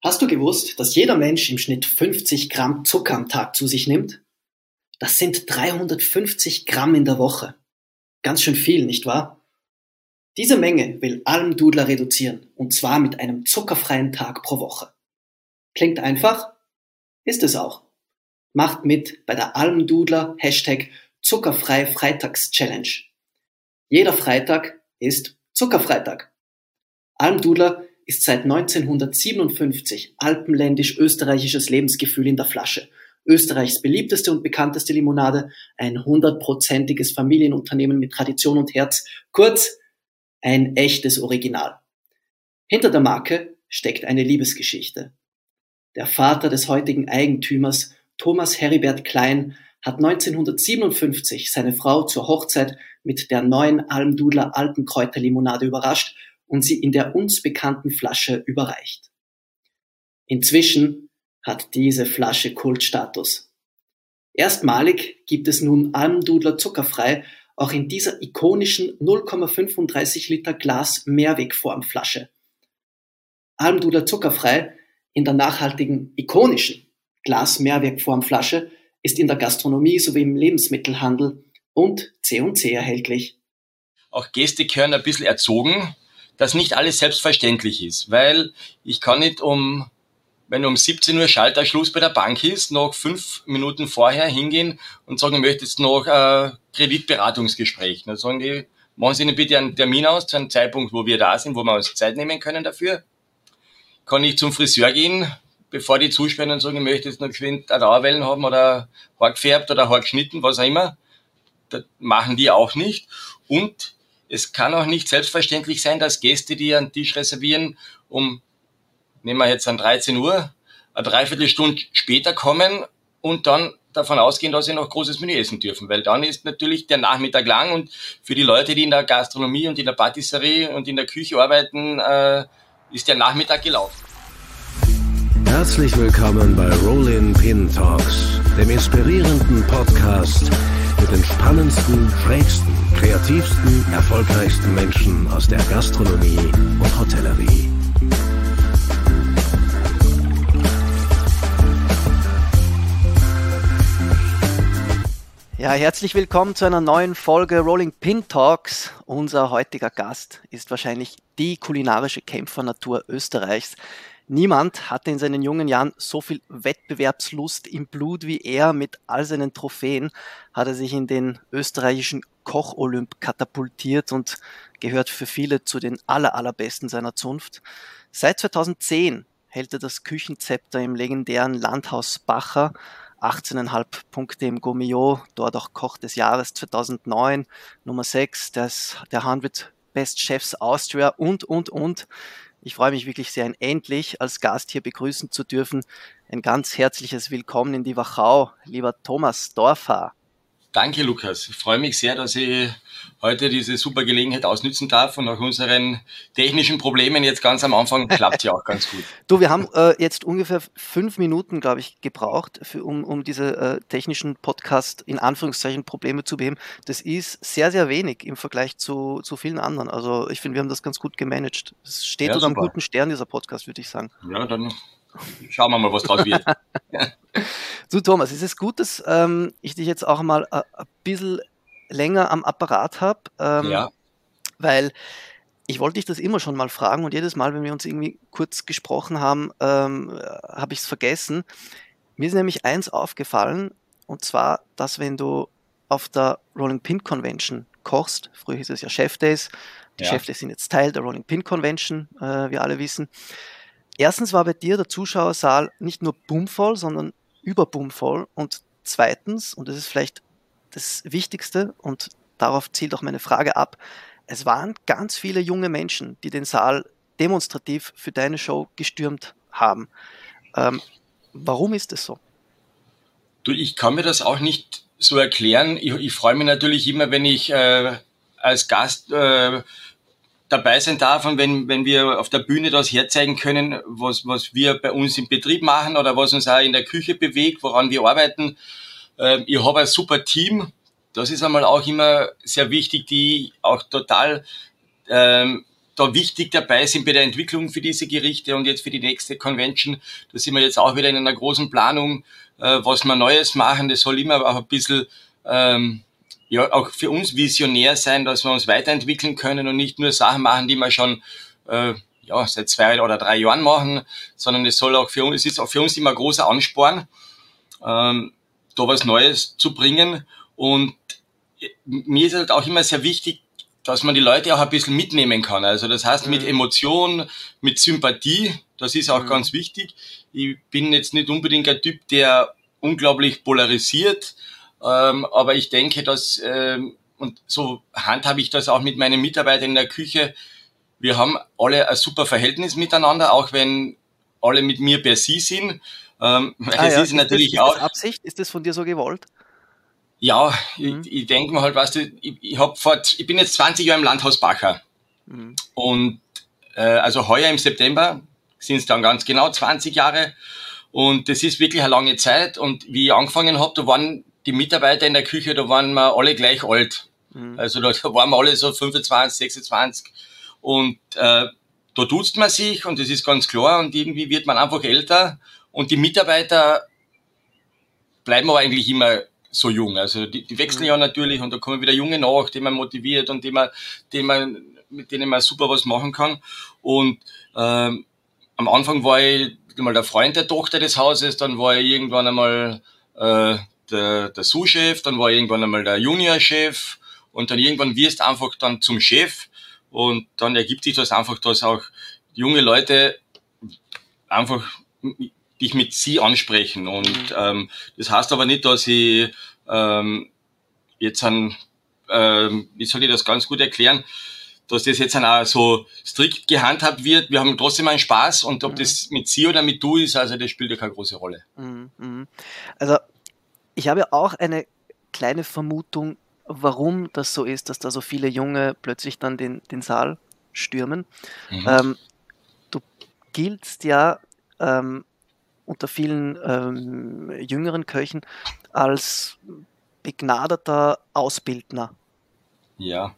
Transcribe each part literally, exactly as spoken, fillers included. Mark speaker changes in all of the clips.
Speaker 1: Hast du gewusst, dass jeder Mensch im Schnitt fünfzig Gramm Zucker am Tag zu sich nimmt? Das sind dreihundertfünfzig Gramm in der Woche. Ganz schön viel, nicht wahr? Diese Menge will Almdudler reduzieren, und zwar mit einem zuckerfreien Tag pro Woche. Klingt einfach? Ist es auch. Macht mit bei der Almdudler Hashtag Zuckerfrei Freitags Challenge. Jeder Freitag ist Zuckerfreitag. Almdudler ist seit neunzehnhundertsiebenundfünfzig alpenländisch-österreichisches Lebensgefühl in der Flasche. Österreichs beliebteste und bekannteste Limonade, ein hundertprozentiges Familienunternehmen mit Tradition und Herz, kurz ein echtes Original. Hinter der Marke steckt eine Liebesgeschichte. Der Vater des heutigen Eigentümers, Thomas Heribert Klein, hat neunzehnhundertsiebenundfünfzig seine Frau zur Hochzeit mit der neuen Almdudler Alpenkräuterlimonade überrascht und sie in der uns bekannten Flasche überreicht. Inzwischen hat diese Flasche Kultstatus. Erstmalig gibt es nun Almdudler zuckerfrei auch in dieser ikonischen null Komma fünfunddreißig Liter Glas Mehrwegformflasche. Almdudler zuckerfrei in der nachhaltigen, ikonischen Glas Mehrwegformflasche ist in der Gastronomie sowie im Lebensmittelhandel und C und C erhältlich.
Speaker 2: Auch Gäste gehören ein bisschen erzogen, dass nicht alles selbstverständlich ist, weil ich kann nicht um, wenn um siebzehn Uhr Schalterschluss bei der Bank ist, noch fünf Minuten vorher hingehen und sagen, ich möchte jetzt noch ein Kreditberatungsgespräch. Dann sagen die, machen Sie Ihnen bitte einen Termin aus zu einem Zeitpunkt, wo wir da sind, wo wir uns Zeit nehmen können dafür. Kann ich zum Friseur gehen, bevor die zusperren und sagen, ich möchte jetzt noch geschwind eine Dauerwellen haben oder Haar gefärbt oder Haar geschnitten, was auch immer. Das machen die auch nicht. Und es kann auch nicht selbstverständlich sein, dass Gäste, die einen Tisch reservieren, um, nehmen wir jetzt an dreizehn Uhr, eine Dreiviertelstunde später kommen und dann davon ausgehen, dass sie noch großes Menü essen dürfen. Weil dann ist natürlich der Nachmittag lang und für die Leute, die in der Gastronomie und in der Patisserie und in der Küche arbeiten, äh, ist der Nachmittag gelaufen.
Speaker 3: Herzlich willkommen bei Rollin Pin Talks, dem inspirierenden Podcast mit den spannendsten, schrägsten, kreativsten, erfolgreichsten Menschen aus der Gastronomie und Hotellerie.
Speaker 1: Ja, herzlich willkommen zu einer neuen Folge Rolling Pin Talks. Unser heutiger Gast ist wahrscheinlich die kulinarische Kämpfernatur Österreichs. Niemand hatte in seinen jungen Jahren so viel Wettbewerbslust im Blut wie er. Mit all seinen Trophäen hat er sich in den österreichischen Koch-Olymp katapultiert und gehört für viele zu den aller, allerbesten seiner Zunft. Seit zweitausendzehn hält er das Küchenzepter im legendären Landhaus Bacher, achtzehn Komma fünf Punkte im Gourmillot, dort auch Koch des Jahres zweitausendneun, Nummer sechs, das, der hundert Best Chefs Austria und, und, und. Ich freue mich wirklich sehr, ihn endlich als Gast hier begrüßen zu dürfen. Ein ganz herzliches Willkommen in die Wachau, lieber Thomas Dorfer.
Speaker 2: Danke, Lukas. Ich freue mich sehr, dass ich heute diese super Gelegenheit ausnützen darf und nach unseren technischen Problemen jetzt ganz am Anfang klappt ja auch ganz gut.
Speaker 1: Du, wir haben äh, jetzt ungefähr fünf Minuten, glaube ich, gebraucht, für, um, um diese äh, technischen Podcast in Anführungszeichen Probleme zu beheben. Das ist sehr, sehr wenig im Vergleich zu, zu vielen anderen. Also ich finde, wir haben das ganz gut gemanagt. Es steht
Speaker 2: Ja,
Speaker 1: unter einem
Speaker 2: super.
Speaker 1: guten Stern, dieser Podcast, würde ich sagen.
Speaker 2: Ja, dann schauen wir mal, was draus wird.
Speaker 1: Du Thomas, ist es gut, dass ähm, ich dich jetzt auch mal äh, ein bisschen länger am Apparat habe, ähm,
Speaker 2: Ja.
Speaker 1: weil ich wollte dich das immer schon mal fragen und jedes Mal, wenn wir uns irgendwie kurz gesprochen haben, ähm, habe ich es vergessen. Mir ist nämlich eins aufgefallen, und zwar, dass wenn du auf der Rolling Pin Convention kochst, früher hieß es ja Chef Days, die
Speaker 2: Ja.
Speaker 1: Chef Days sind jetzt Teil der Rolling Pin Convention, äh, wir alle wissen. Erstens war bei dir der Zuschauersaal nicht nur bummvoll, sondern überbummvoll. Und zweitens, und das ist vielleicht das Wichtigste, und darauf zielt auch meine Frage ab, es waren ganz viele junge Menschen, die den Saal demonstrativ für deine Show gestürmt haben. Ähm, warum ist das so?
Speaker 2: Du, ich kann mir das auch nicht so erklären. Ich, ich freue mich natürlich immer, wenn ich äh, als Gast äh, dabei sein darf und wenn, wenn wir auf der Bühne das herzeigen können, was, was wir bei uns im Betrieb machen oder was uns auch in der Küche bewegt, woran wir arbeiten. Äh, ich habe ein super Team. Das ist einmal auch immer sehr wichtig, die auch total ähm, da wichtig dabei sind bei der Entwicklung für diese Gerichte und jetzt für die nächste Convention. Da sind wir jetzt auch wieder in einer großen Planung, äh, was wir Neues machen. Das soll immer auch ein bisschen, ähm, ja, auch für uns visionär sein, dass wir uns weiterentwickeln können und nicht nur Sachen machen, die wir schon, äh, ja, seit zwei oder drei Jahren machen, sondern es soll auch für uns, es ist auch für uns immer ein großer Ansporn, ähm, da was Neues zu bringen. Und mir ist halt auch immer sehr wichtig, dass man die Leute auch ein bisschen mitnehmen kann. Also das heißt mit Emotion, mit Sympathie, das ist auch mhm. ganz wichtig. Ich bin jetzt nicht unbedingt ein Typ, der unglaublich polarisiert, ähm, aber ich denke, dass, ähm, und so handhabe ich das auch mit meinen Mitarbeitern in der Küche, wir haben alle ein super Verhältnis miteinander, auch wenn alle mit mir per Sie sind. Ähm,
Speaker 4: ah,
Speaker 2: das
Speaker 4: ja.
Speaker 2: ist, ist natürlich
Speaker 4: das, ist
Speaker 2: auch
Speaker 4: das Absicht? Ist das von dir so gewollt?
Speaker 2: Ja,
Speaker 4: mhm.
Speaker 2: ich, ich denke mir halt, weißt du, ich, ich hab vor, ich bin jetzt zwanzig Jahre im Landhaus Bacher. Mhm. Und äh, also heuer im September sind es dann ganz genau zwanzig Jahre. Und das ist wirklich eine lange Zeit. Und wie ich angefangen habe, da waren die Mitarbeiter in der Küche, da waren wir alle gleich alt. Mhm. Also da, da waren wir alle so fünfundzwanzig, sechsundzwanzig. Und äh, da duzt man sich und das ist ganz klar. Und irgendwie wird man einfach älter. Und die Mitarbeiter bleiben aber eigentlich immer so jung. Also die, die wechseln mhm. ja natürlich und da kommen wieder Junge nach, die man motiviert und die man, die man, mit denen man super was machen kann. Und ähm, am Anfang war ich mal der Freund der Tochter des Hauses, dann war ich irgendwann einmal äh, der, der Sous-Chef, dann war ich irgendwann einmal der Junior-Chef und dann irgendwann wirst du einfach dann zum Chef und dann ergibt sich das einfach, dass auch junge Leute einfach dich mit Sie ansprechen. Und mhm. ähm, das heißt aber nicht, dass ich ähm, jetzt an, ähm, wie soll ich das ganz gut erklären, dass das jetzt dann auch so strikt gehandhabt wird. Wir haben trotzdem einen Spaß und ob mhm. das mit Sie oder mit Du ist, also das spielt ja keine große Rolle.
Speaker 4: Mhm. Also ich habe ja auch eine kleine Vermutung, warum das so ist, dass da so viele Junge plötzlich dann den, den Saal stürmen. Mhm. Ähm, du giltst ja ähm, unter vielen ähm, jüngeren Köchen als begnadeter Ausbildner.
Speaker 2: Ja,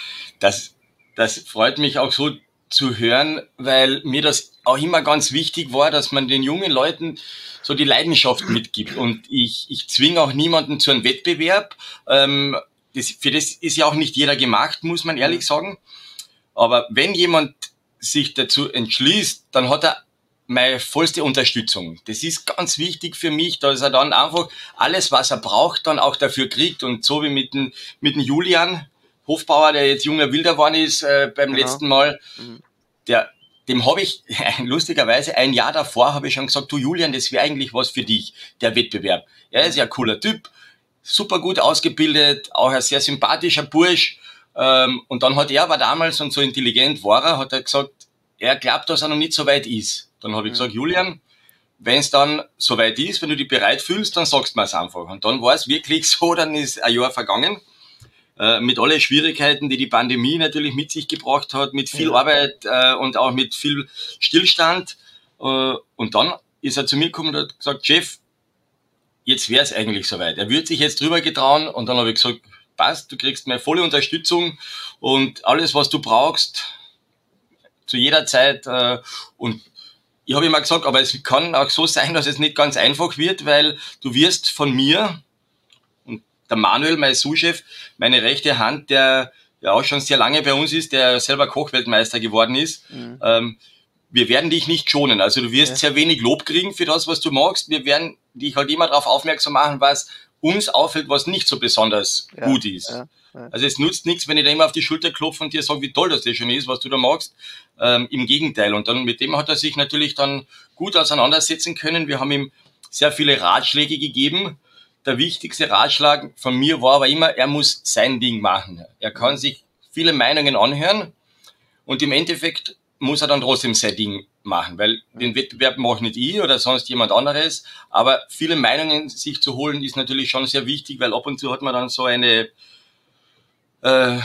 Speaker 2: das, das freut mich auch so zu hören, weil mir das auch immer ganz wichtig war, dass man den jungen Leuten so die Leidenschaft mitgibt. Und ich, ich zwinge auch niemanden zu einem Wettbewerb. Ähm, das, für das ist ja auch nicht jeder gemacht, muss man ehrlich sagen. Aber wenn jemand sich dazu entschließt, dann hat er meine vollste Unterstützung. Das ist ganz wichtig für mich, dass er dann einfach alles, was er braucht, dann auch dafür kriegt. Und so wie mit dem, mit dem Julian Hofbauer, der jetzt junger Wilder geworden ist äh, beim genau. letzten Mal, der, dem habe ich lustigerweise ein Jahr davor habe ich schon gesagt, du Julian, das wäre eigentlich was für dich, der Wettbewerb. Er ist ja ein cooler Typ, super gut ausgebildet, auch ein sehr sympathischer Bursch. Ähm, und dann hat er aber damals, und so intelligent war er, hat er gesagt, er glaubt, dass er noch nicht so weit ist. Dann habe ich gesagt, Julian, wenn es dann so weit ist, wenn du dich bereit fühlst, dann sagst du mir es einfach. Und dann war es wirklich so, dann ist ein Jahr vergangen, äh, mit allen Schwierigkeiten, die die Pandemie natürlich mit sich gebracht hat, mit viel ja. Arbeit äh, und auch mit viel Stillstand. Äh, und dann ist er zu mir gekommen und hat gesagt, Chef, jetzt wäre es eigentlich soweit. Er würde sich jetzt drüber getrauen. Und dann habe ich gesagt, passt, du kriegst meine volle Unterstützung und alles, was du brauchst, zu jeder Zeit. Äh, und ich habe immer gesagt, aber es kann auch so sein, dass es nicht ganz einfach wird, weil du wirst von mir und der Manuel, mein Sous-Chef, meine rechte Hand, der ja auch schon sehr lange bei uns ist, der selber Kochweltmeister geworden ist, mhm. ähm, wir werden dich nicht schonen. Also du wirst ja. sehr wenig Lob kriegen für das, was du magst. Wir werden dich halt immer darauf aufmerksam machen, was uns auffällt, was nicht so besonders ja. gut ist. Ja. Ja. Also es nutzt nichts, wenn ich da immer auf die Schulter klopfe und dir sage, wie toll das das schon ist, was du da magst. Ähm, Im Gegenteil. Und dann mit dem hat er sich natürlich dann gut auseinandersetzen können. Wir haben ihm sehr viele Ratschläge gegeben. Der wichtigste Ratschlag von mir war aber immer, er muss sein Ding machen. Er kann sich viele Meinungen anhören und im Endeffekt muss er dann trotzdem sein Ding machen, weil den Wettbewerb mache nicht ich oder sonst jemand anderes, aber viele Meinungen sich zu holen ist natürlich schon sehr wichtig, weil ab und zu hat man dann so eine äh,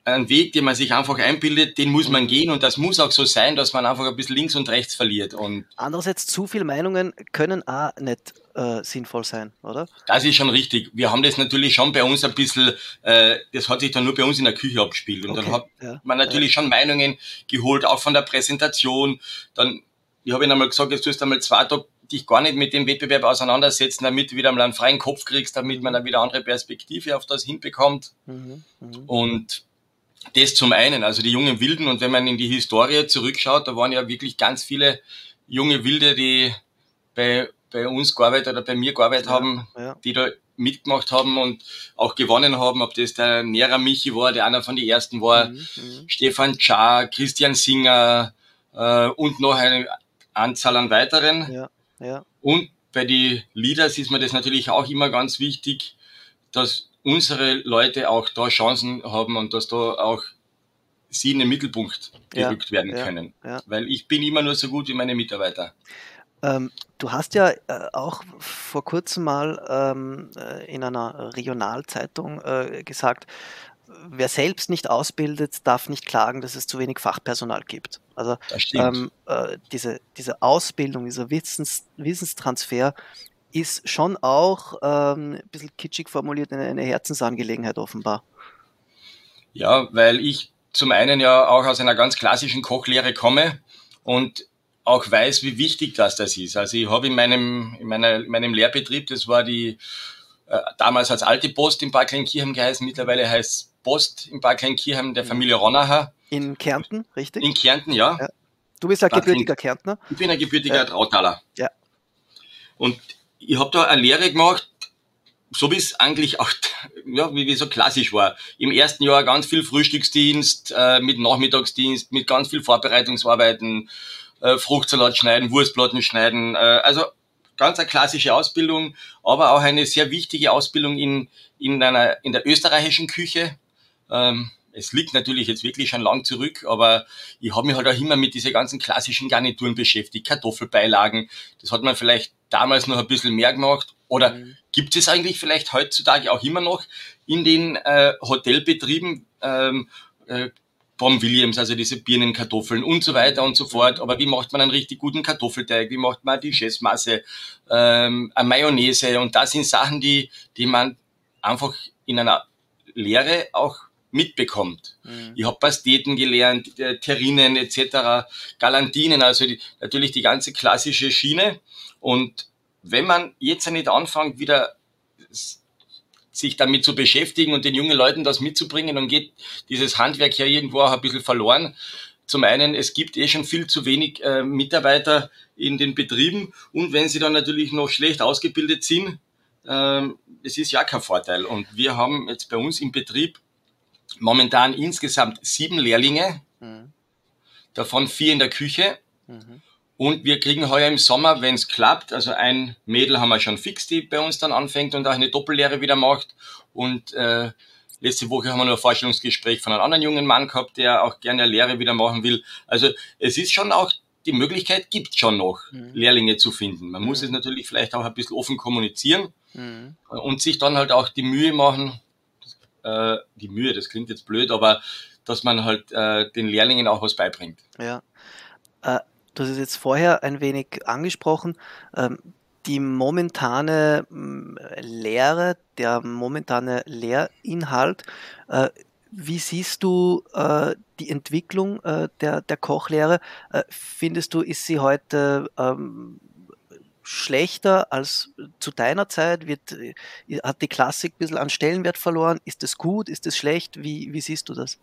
Speaker 2: ein Weg, den man sich einfach einbildet, den muss man gehen und das muss auch so sein, dass man einfach ein bisschen links und rechts verliert. Und
Speaker 4: andererseits, zu viele Meinungen können auch nicht äh, sinnvoll sein, oder?
Speaker 2: Das ist schon richtig. Wir haben das natürlich schon bei uns ein bisschen, äh, das hat sich dann nur bei uns in der Küche abgespielt. Und okay, dann hat ja, man natürlich ja. schon Meinungen geholt, auch von der Präsentation. Dann, ich habe ihnen einmal gesagt, jetzt tust du einmal zwei Tage dich gar nicht mit dem Wettbewerb auseinandersetzen, damit du wieder mal einen freien Kopf kriegst, damit man dann wieder andere Perspektive auf das hinbekommt. Mhm, mh. Und das zum einen, also die jungen Wilden, und wenn man in die Historie zurückschaut, da waren ja wirklich ganz viele junge Wilde, die bei, bei uns gearbeitet oder bei mir gearbeitet ja, haben, ja. die da mitgemacht haben und auch gewonnen haben, ob das der Nera Michi war, der einer von den ersten war, mhm, Stefan Czar, Christian Singer äh, und noch eine Anzahl an weiteren. Ja. Ja. Und bei den Leaders ist mir das natürlich auch immer ganz wichtig, dass unsere Leute auch da Chancen haben und dass da auch sie in den Mittelpunkt gerückt ja, werden ja, können. Ja. Weil ich bin immer nur so gut wie meine Mitarbeiter.
Speaker 4: Ähm, du hast ja äh, auch vor kurzem mal ähm, in einer Regionalzeitung äh, gesagt, wer selbst nicht ausbildet, darf nicht klagen, dass es zu wenig Fachpersonal gibt. Also ähm, äh, diese, diese Ausbildung, dieser Wissens, Wissenstransfer ist schon auch ähm, ein bisschen kitschig formuliert eine, eine Herzensangelegenheit offenbar.
Speaker 2: Ja, weil ich zum einen ja auch aus einer ganz klassischen Kochlehre komme und auch weiß, wie wichtig das das ist. Also ich habe in meinem, in meiner, in meinem Lehrbetrieb, das war die, äh, damals als alte Post in Bad Kleinkirchen geheißen, mittlerweile heißt Post in Bad Kleinkirchen der Familie Ronacher.
Speaker 4: In Kärnten, richtig?
Speaker 2: In Kärnten, ja. ja.
Speaker 4: Du bist ein gebürtiger Kärntner?
Speaker 2: Ich bin ein gebürtiger ja. Trautaler.
Speaker 4: Ja.
Speaker 2: Und ich habe da eine Lehre gemacht, so wie es eigentlich auch, ja, wie, wie so klassisch war. Im ersten Jahr ganz viel Frühstücksdienst, äh, mit Nachmittagsdienst, mit ganz viel Vorbereitungsarbeiten, äh, Fruchtsalat schneiden, Wurstplatten schneiden, äh, also ganz eine klassische Ausbildung, aber auch eine sehr wichtige Ausbildung in, in einer, in der österreichischen Küche. Ähm, es liegt natürlich jetzt wirklich schon lang zurück, aber ich habe mich halt auch immer mit diesen ganzen klassischen Garnituren beschäftigt, Kartoffelbeilagen, das hat man vielleicht damals noch ein bisschen mehr gemacht. Oder mhm. gibt es eigentlich vielleicht heutzutage auch immer noch in den äh, Hotelbetrieben ähm, äh, Brom Williams, also diese Birnen, Kartoffeln und so weiter und so fort. Aber wie macht man einen richtig guten Kartoffelteig? Wie macht man die Chessmasse, ähm, eine Mayonnaise? Und das sind Sachen, die, die man einfach in einer Lehre auch mitbekommt. Mhm. Ich habe Pasteten gelernt, äh, Terrinen et cetera, Galantinen, also die, natürlich die ganze klassische Schiene. Und wenn man jetzt nicht anfängt, wieder sich damit zu beschäftigen und den jungen Leuten das mitzubringen, dann geht dieses Handwerk ja irgendwo auch ein bisschen verloren. Zum einen, es gibt eh schon viel zu wenig äh, Mitarbeiter in den Betrieben und wenn sie dann natürlich noch schlecht ausgebildet sind, äh, das ist ja kein Vorteil. Und wir haben jetzt bei uns im Betrieb momentan insgesamt sieben Lehrlinge, mhm. davon vier in der Küche. Mhm. Und wir kriegen heuer im Sommer, wenn es klappt, also ein Mädel haben wir schon fix, die bei uns dann anfängt und auch eine Doppellehre wieder macht. Und äh, letzte Woche haben wir noch ein Vorstellungsgespräch von einem anderen jungen Mann gehabt, der auch gerne eine Lehre wieder machen will. Also es ist schon auch, die Möglichkeit gibt schon noch, mhm. Lehrlinge zu finden. Man mhm. muss es natürlich vielleicht auch ein bisschen offen kommunizieren mhm. und sich dann halt auch die Mühe machen, äh, die Mühe, das klingt jetzt blöd, aber dass man halt äh, den Lehrlingen auch was beibringt.
Speaker 4: Ja, äh du hast es jetzt vorher ein wenig angesprochen, ähm, die momentane äh, Lehre, der momentane Lehrinhalt. Äh, wie siehst du äh, die Entwicklung äh, der, der Kochlehre? Äh, findest du, ist sie heute ähm, schlechter als zu deiner Zeit? Wird, äh, hat die Klassik ein bisschen an Stellenwert verloren? Ist das gut? Ist das schlecht? Wie, wie siehst du das?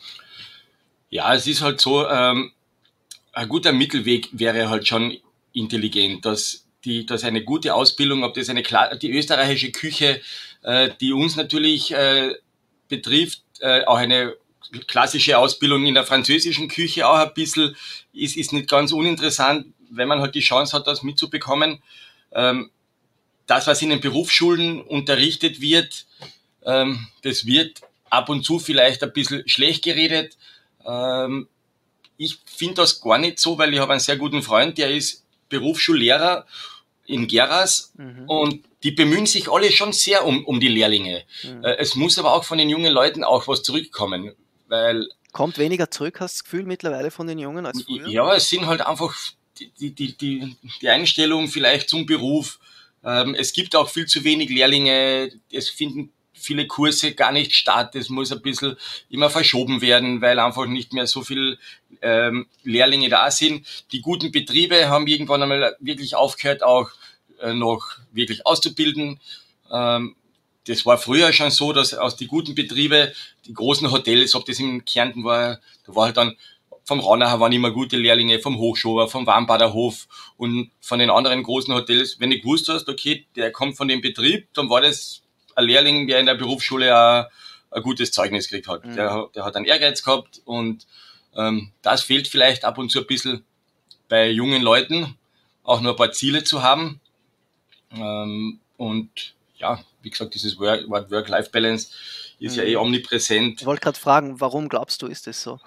Speaker 2: Ja, es ist halt so, ähm, ein guter Mittelweg wäre halt schon intelligent, dass die, dass eine gute Ausbildung, ob das eine die österreichische Küche, äh, die uns natürlich äh, betrifft, äh, auch eine klassische Ausbildung in der französischen Küche auch ein bisschen, ist, ist nicht ganz uninteressant, wenn man halt die Chance hat, das mitzubekommen. Ähm, das, was in den Berufsschulen unterrichtet wird, ähm, das wird ab und zu vielleicht ein bisschen schlecht geredet. Ähm, Ich finde das gar nicht so, weil ich habe einen sehr guten Freund, der ist Berufsschullehrer in Geras mhm. und die bemühen sich alle schon sehr um, um die Lehrlinge. Mhm. Es muss aber auch von den jungen Leuten auch was zurückkommen. weil...
Speaker 4: Kommt weniger zurück, hast du das Gefühl, mittlerweile von den Jungen als früher?
Speaker 2: Ja, es sind halt einfach die, die, die, die Einstellung vielleicht zum Beruf. Ähm, es gibt auch viel zu wenig Lehrlinge, es finden viele Kurse gar nicht statt, es muss ein bisschen immer verschoben werden, weil einfach nicht mehr so viel ähm, Lehrlinge da sind. Die guten Betriebe haben irgendwann einmal wirklich aufgehört, auch äh, noch wirklich auszubilden. Ähm, das war früher schon so, dass aus die guten Betriebe, die großen Hotels, ob das in Kärnten war, da war halt dann vom Raunacher waren immer gute Lehrlinge, vom Hochschober, vom Warmbader Hof und von den anderen großen Hotels. Wenn du gewusst hast, okay, der kommt von dem Betrieb, dann war das ein Lehrling, der in der Berufsschule auch ein gutes Zeugnis gekriegt hat. Mhm. Der, der hat einen Ehrgeiz gehabt und ähm, das fehlt vielleicht ab und zu ein bisschen bei jungen Leuten, auch nur ein paar Ziele zu haben. Ähm, und ja, wie gesagt, dieses Work-Life-Balance ist mhm. ja eh omnipräsent.
Speaker 4: Ich wollte gerade fragen, warum glaubst du, ist das so?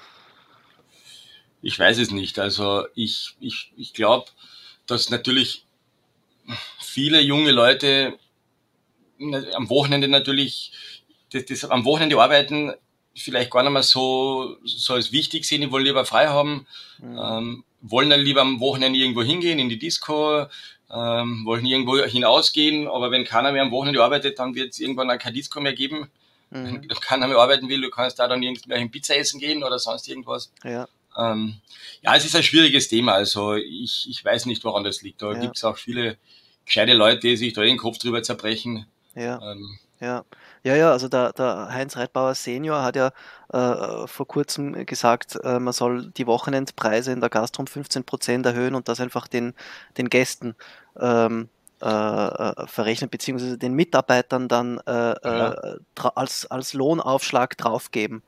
Speaker 2: Ich weiß es nicht. Also ich, ich, ich glaube, dass natürlich viele junge Leute am Wochenende natürlich, das, das am Wochenende arbeiten vielleicht gar nicht mehr so, so als wichtig sehen, die wollen lieber frei haben, mhm. ähm, wollen dann lieber am Wochenende irgendwo hingehen, in die Disco, ähm, wollen irgendwo hinausgehen, aber wenn keiner mehr am Wochenende arbeitet, dann wird es irgendwann auch kein Disco mehr geben. Mhm. Wenn keiner mehr arbeiten will, du kannst da dann irgendwelchen Pizza essen gehen oder sonst irgendwas.
Speaker 4: Ja.
Speaker 2: Ähm, ja, es ist ein schwieriges Thema, also ich, ich weiß nicht, woran das liegt. Da
Speaker 4: ja.
Speaker 2: gibt es auch viele gescheite Leute, die sich da den Kopf drüber zerbrechen.
Speaker 4: Ja, ähm, ja, ja, ja, also der, der Heinz Reitbauer Senior hat ja äh, vor kurzem gesagt, äh, man soll die Wochenendpreise in der Gastro um fünfzehn Prozent erhöhen und das einfach den, den Gästen ähm, äh, verrechnen, beziehungsweise den Mitarbeitern dann äh, ja. äh, als, als Lohnaufschlag draufgeben.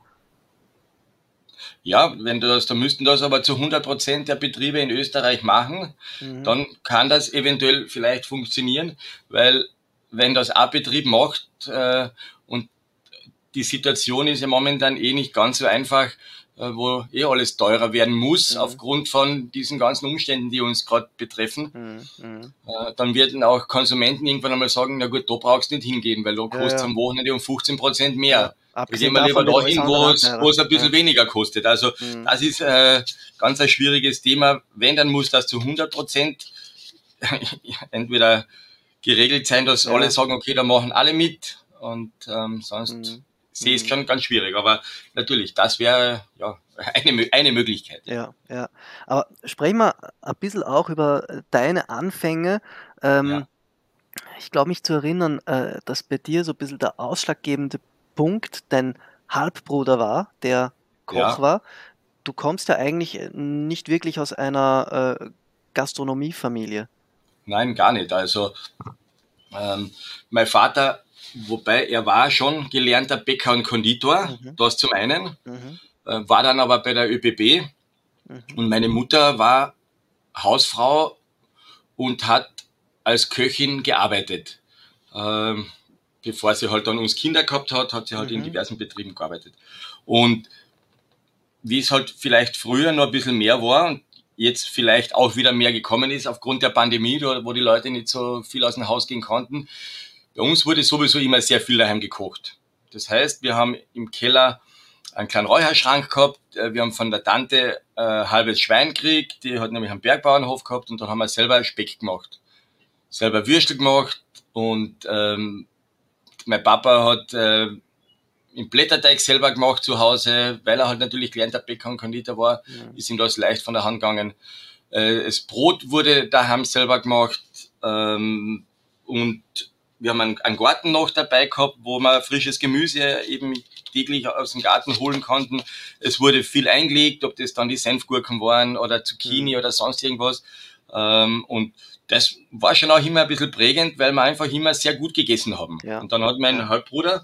Speaker 2: Ja, wenn du das, da müssten das aber zu hundert Prozent der Betriebe in Österreich machen, mhm. dann kann das eventuell vielleicht funktionieren, weil wenn das ein Betrieb macht äh, und die Situation ist ja momentan eh nicht ganz so einfach, äh, wo eh alles teurer werden muss, mhm. aufgrund von diesen ganzen Umständen, die uns gerade betreffen, mhm. äh, dann werden auch Konsumenten irgendwann einmal sagen, na gut, da brauchst du nicht hingehen, weil da kostet es ja, ja. am Wochenende um fünfzehn Prozent mehr. Ja. Da gehen wir lieber dahin, wo es, wo es ein bisschen ja. weniger kostet. Also mhm. das ist äh, ganz ein schwieriges Thema. Wenn, dann muss das zu hundert Prozent entweder geregelt sein, dass ja. alle sagen, okay, da machen alle mit und ähm, sonst mhm. sehe ich es schon ganz schwierig. Aber natürlich, das wäre ja eine, eine Möglichkeit.
Speaker 4: Ja, ja. Aber sprechen wir ein bisschen auch über deine Anfänge. Ähm, ja. Ich glaube, mich zu erinnern, äh, dass bei dir so ein bisschen der ausschlaggebende Punkt dein Halbbruder war, der Koch ja. war. Du kommst ja eigentlich nicht wirklich aus einer äh, Gastronomiefamilie.
Speaker 2: Nein, gar nicht. Also ähm, mein Vater, wobei er war schon gelernter Bäcker und Konditor, mhm. das zum einen, mhm. äh, war dann aber bei der ÖBB mhm. und meine Mutter war Hausfrau und hat als Köchin gearbeitet. Ähm, bevor sie halt dann uns Kinder gehabt hat, hat sie halt mhm. in diversen Betrieben gearbeitet. Und wie es halt vielleicht früher noch ein bisschen mehr war und jetzt vielleicht auch wieder mehr gekommen ist aufgrund der Pandemie, wo die Leute nicht so viel aus dem Haus gehen konnten. Bei uns wurde sowieso immer sehr viel daheim gekocht. Das heißt, wir haben im Keller einen kleinen Räucherschrank gehabt, wir haben von der Tante äh, halbes Schwein gekriegt, die hat nämlich einen Bergbauernhof gehabt und dann haben wir selber Speck gemacht. Selber Würstel gemacht und ähm, mein Papa hat äh, im Blätterteig selber gemacht zu Hause, weil er halt natürlich gelernter Bäcker und Konditor war, ja. ist ihm das leicht von der Hand gegangen. Äh, das Brot wurde daheim selber gemacht ähm, und wir haben einen, einen Garten noch dabei gehabt, wo wir frisches Gemüse eben täglich aus dem Garten holen konnten. Es wurde viel eingelegt, ob das dann die Senfgurken waren oder Zucchini ja. oder sonst irgendwas. Ähm, und das war schon auch immer ein bisschen prägend, weil wir einfach immer sehr gut gegessen haben. Ja. Und dann hat mein Halbbruder,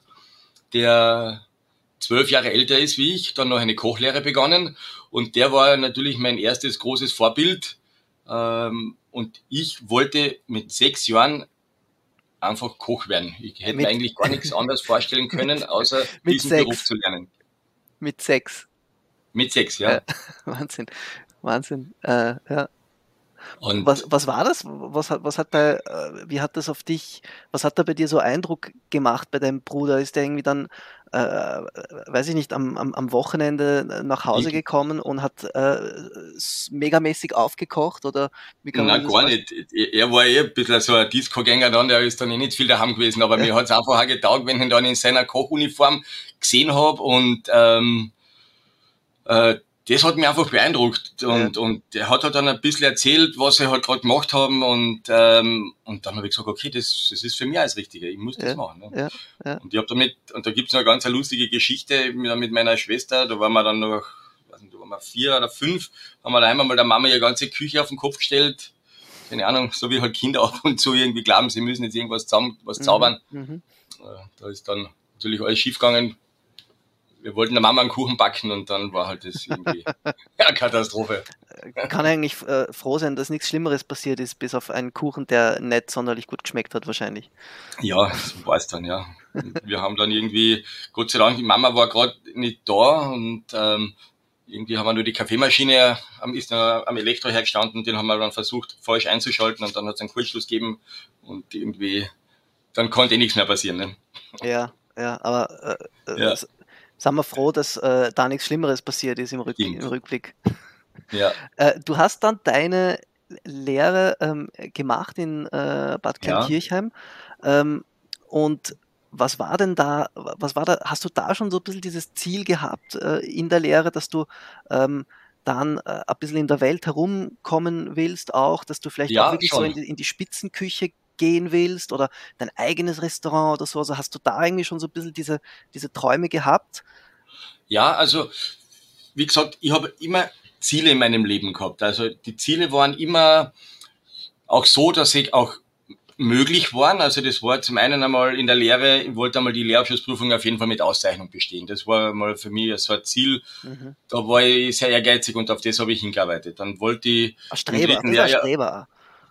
Speaker 2: der zwölf Jahre älter ist wie ich, dann noch eine Kochlehre begonnen. Und der war natürlich mein erstes großes Vorbild. Ähm, und ich wollte mit sechs Jahren einfach Koch werden. Ich hätte mir eigentlich gar nichts anderes vorstellen können, außer diesen sechs. Beruf zu lernen.
Speaker 4: Mit sechs?
Speaker 2: Mit sechs, ja.
Speaker 4: ja. Wahnsinn, Wahnsinn, äh, ja.
Speaker 2: Und
Speaker 4: Was, was war das? Was hat, was hat da, äh, wie hat das auf dich, was hat da bei dir so Eindruck gemacht bei deinem Bruder? Ist der irgendwie dann, äh, weiß ich nicht, am, am, am Wochenende nach Hause
Speaker 2: ich,
Speaker 4: gekommen und hat äh, s- megamäßig aufgekocht oder wie kann man
Speaker 2: na,
Speaker 4: sich das
Speaker 2: gar
Speaker 4: vorstellen?
Speaker 2: nicht. Er er war eh ein bisschen so ein Disco-Gänger dann, der ist dann eh nicht viel daheim gewesen, aber
Speaker 4: Ja,
Speaker 2: mir hat's einfach auch getaugt, wenn ich ihn dann in seiner Kochuniform gesehen hab und ähm, äh, das hat mich einfach beeindruckt
Speaker 4: ja,
Speaker 2: und und er hat halt dann ein bisschen erzählt, was sie halt gerade gemacht haben und ähm, und dann habe ich gesagt, okay, das, das ist für mich alles Richtige, ich muss das
Speaker 4: ja,
Speaker 2: machen. Ne?
Speaker 4: ja, ja.
Speaker 2: Und ich habe damit, und da gibt's noch eine ganz eine lustige Geschichte mit, mit meiner Schwester, da waren wir dann noch, weiß nicht, da waren wir vier oder fünf, haben wir da einmal mal der Mama ihre ganze Küche auf den Kopf gestellt, keine Ahnung, so wie halt Kinder ab und zu irgendwie glauben, sie müssen jetzt irgendwas zusammen, was
Speaker 4: Mhm,
Speaker 2: zaubern.
Speaker 4: mhm.
Speaker 2: Äh, Da ist dann natürlich alles schief gegangen. Wir wollten der Mama einen Kuchen backen und dann war halt das irgendwie ja, Katastrophe.
Speaker 4: Kann eigentlich äh, froh sein, dass nichts Schlimmeres passiert ist, bis auf einen Kuchen, der nicht sonderlich gut geschmeckt hat, wahrscheinlich.
Speaker 2: Ja, so war es dann, ja. Und wir haben dann irgendwie, Gott sei Dank, die Mama war gerade nicht da und ähm, irgendwie haben wir nur die Kaffeemaschine, am, ist noch am Elektro hergestanden, den haben wir dann versucht falsch einzuschalten und dann hat es einen Kurzschluss gegeben und irgendwie, dann konnte eh nichts mehr passieren. Ne?
Speaker 4: Ja, ja, aber äh, äh,
Speaker 2: Ja,
Speaker 4: s- sind wir froh, dass äh, da nichts Schlimmeres passiert ist im, Rück im
Speaker 2: stimmt.
Speaker 4: Rückblick.
Speaker 2: Ja,
Speaker 4: Äh, du hast dann deine Lehre ähm, gemacht in äh, Bad
Speaker 2: ja,
Speaker 4: Kleinkirchheim. Ähm, und was war denn da, was war da, hast du da schon so ein bisschen dieses Ziel gehabt äh, in der Lehre, dass du ähm, dann äh, ein bisschen in der Welt herumkommen willst, auch, dass du vielleicht auch
Speaker 2: ja,
Speaker 4: wirklich so in
Speaker 2: schon.
Speaker 4: die, in die Spitzenküche gehen willst oder dein eigenes Restaurant oder so? Also hast du da irgendwie schon so ein bisschen diese, diese Träume gehabt?
Speaker 2: Ja, also wie gesagt, ich habe immer Ziele in meinem Leben gehabt. Also die Ziele waren immer auch so, dass sie auch möglich waren. Also das war zum einen einmal in der Lehre, ich wollte einmal die Lehrabschlussprüfung auf jeden Fall mit Auszeichnung bestehen. Das war mal für mich so ein Ziel.
Speaker 4: Mhm.
Speaker 2: Da war ich sehr ehrgeizig und auf das habe ich hingearbeitet. Dann wollte ich
Speaker 4: Ein
Speaker 2: im
Speaker 4: Streber,
Speaker 2: dritten
Speaker 4: ein bisschen ein
Speaker 2: Lehrjahr,
Speaker 4: Streber.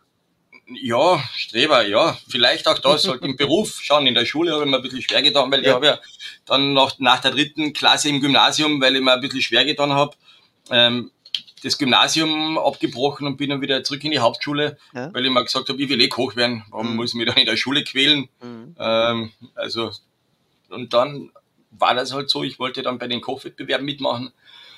Speaker 2: ja, Streber, ja, vielleicht auch das, halt im Beruf schauen. In der Schule habe ich mir ein bisschen schwer getan, weil ich
Speaker 4: Ja.
Speaker 2: habe ja dann nach, nach der dritten Klasse im Gymnasium, weil ich mir ein bisschen schwer getan habe, ähm, das Gymnasium abgebrochen und bin dann wieder zurück in die Hauptschule,
Speaker 4: Ja.
Speaker 2: weil ich mir gesagt habe, ich will eh Koch werden, warum
Speaker 4: Mhm.
Speaker 2: muss ich mich dann in der Schule quälen?
Speaker 4: Mhm.
Speaker 2: Ähm, also, und dann war das halt so, ich wollte dann bei den Kochwettbewerben mitmachen,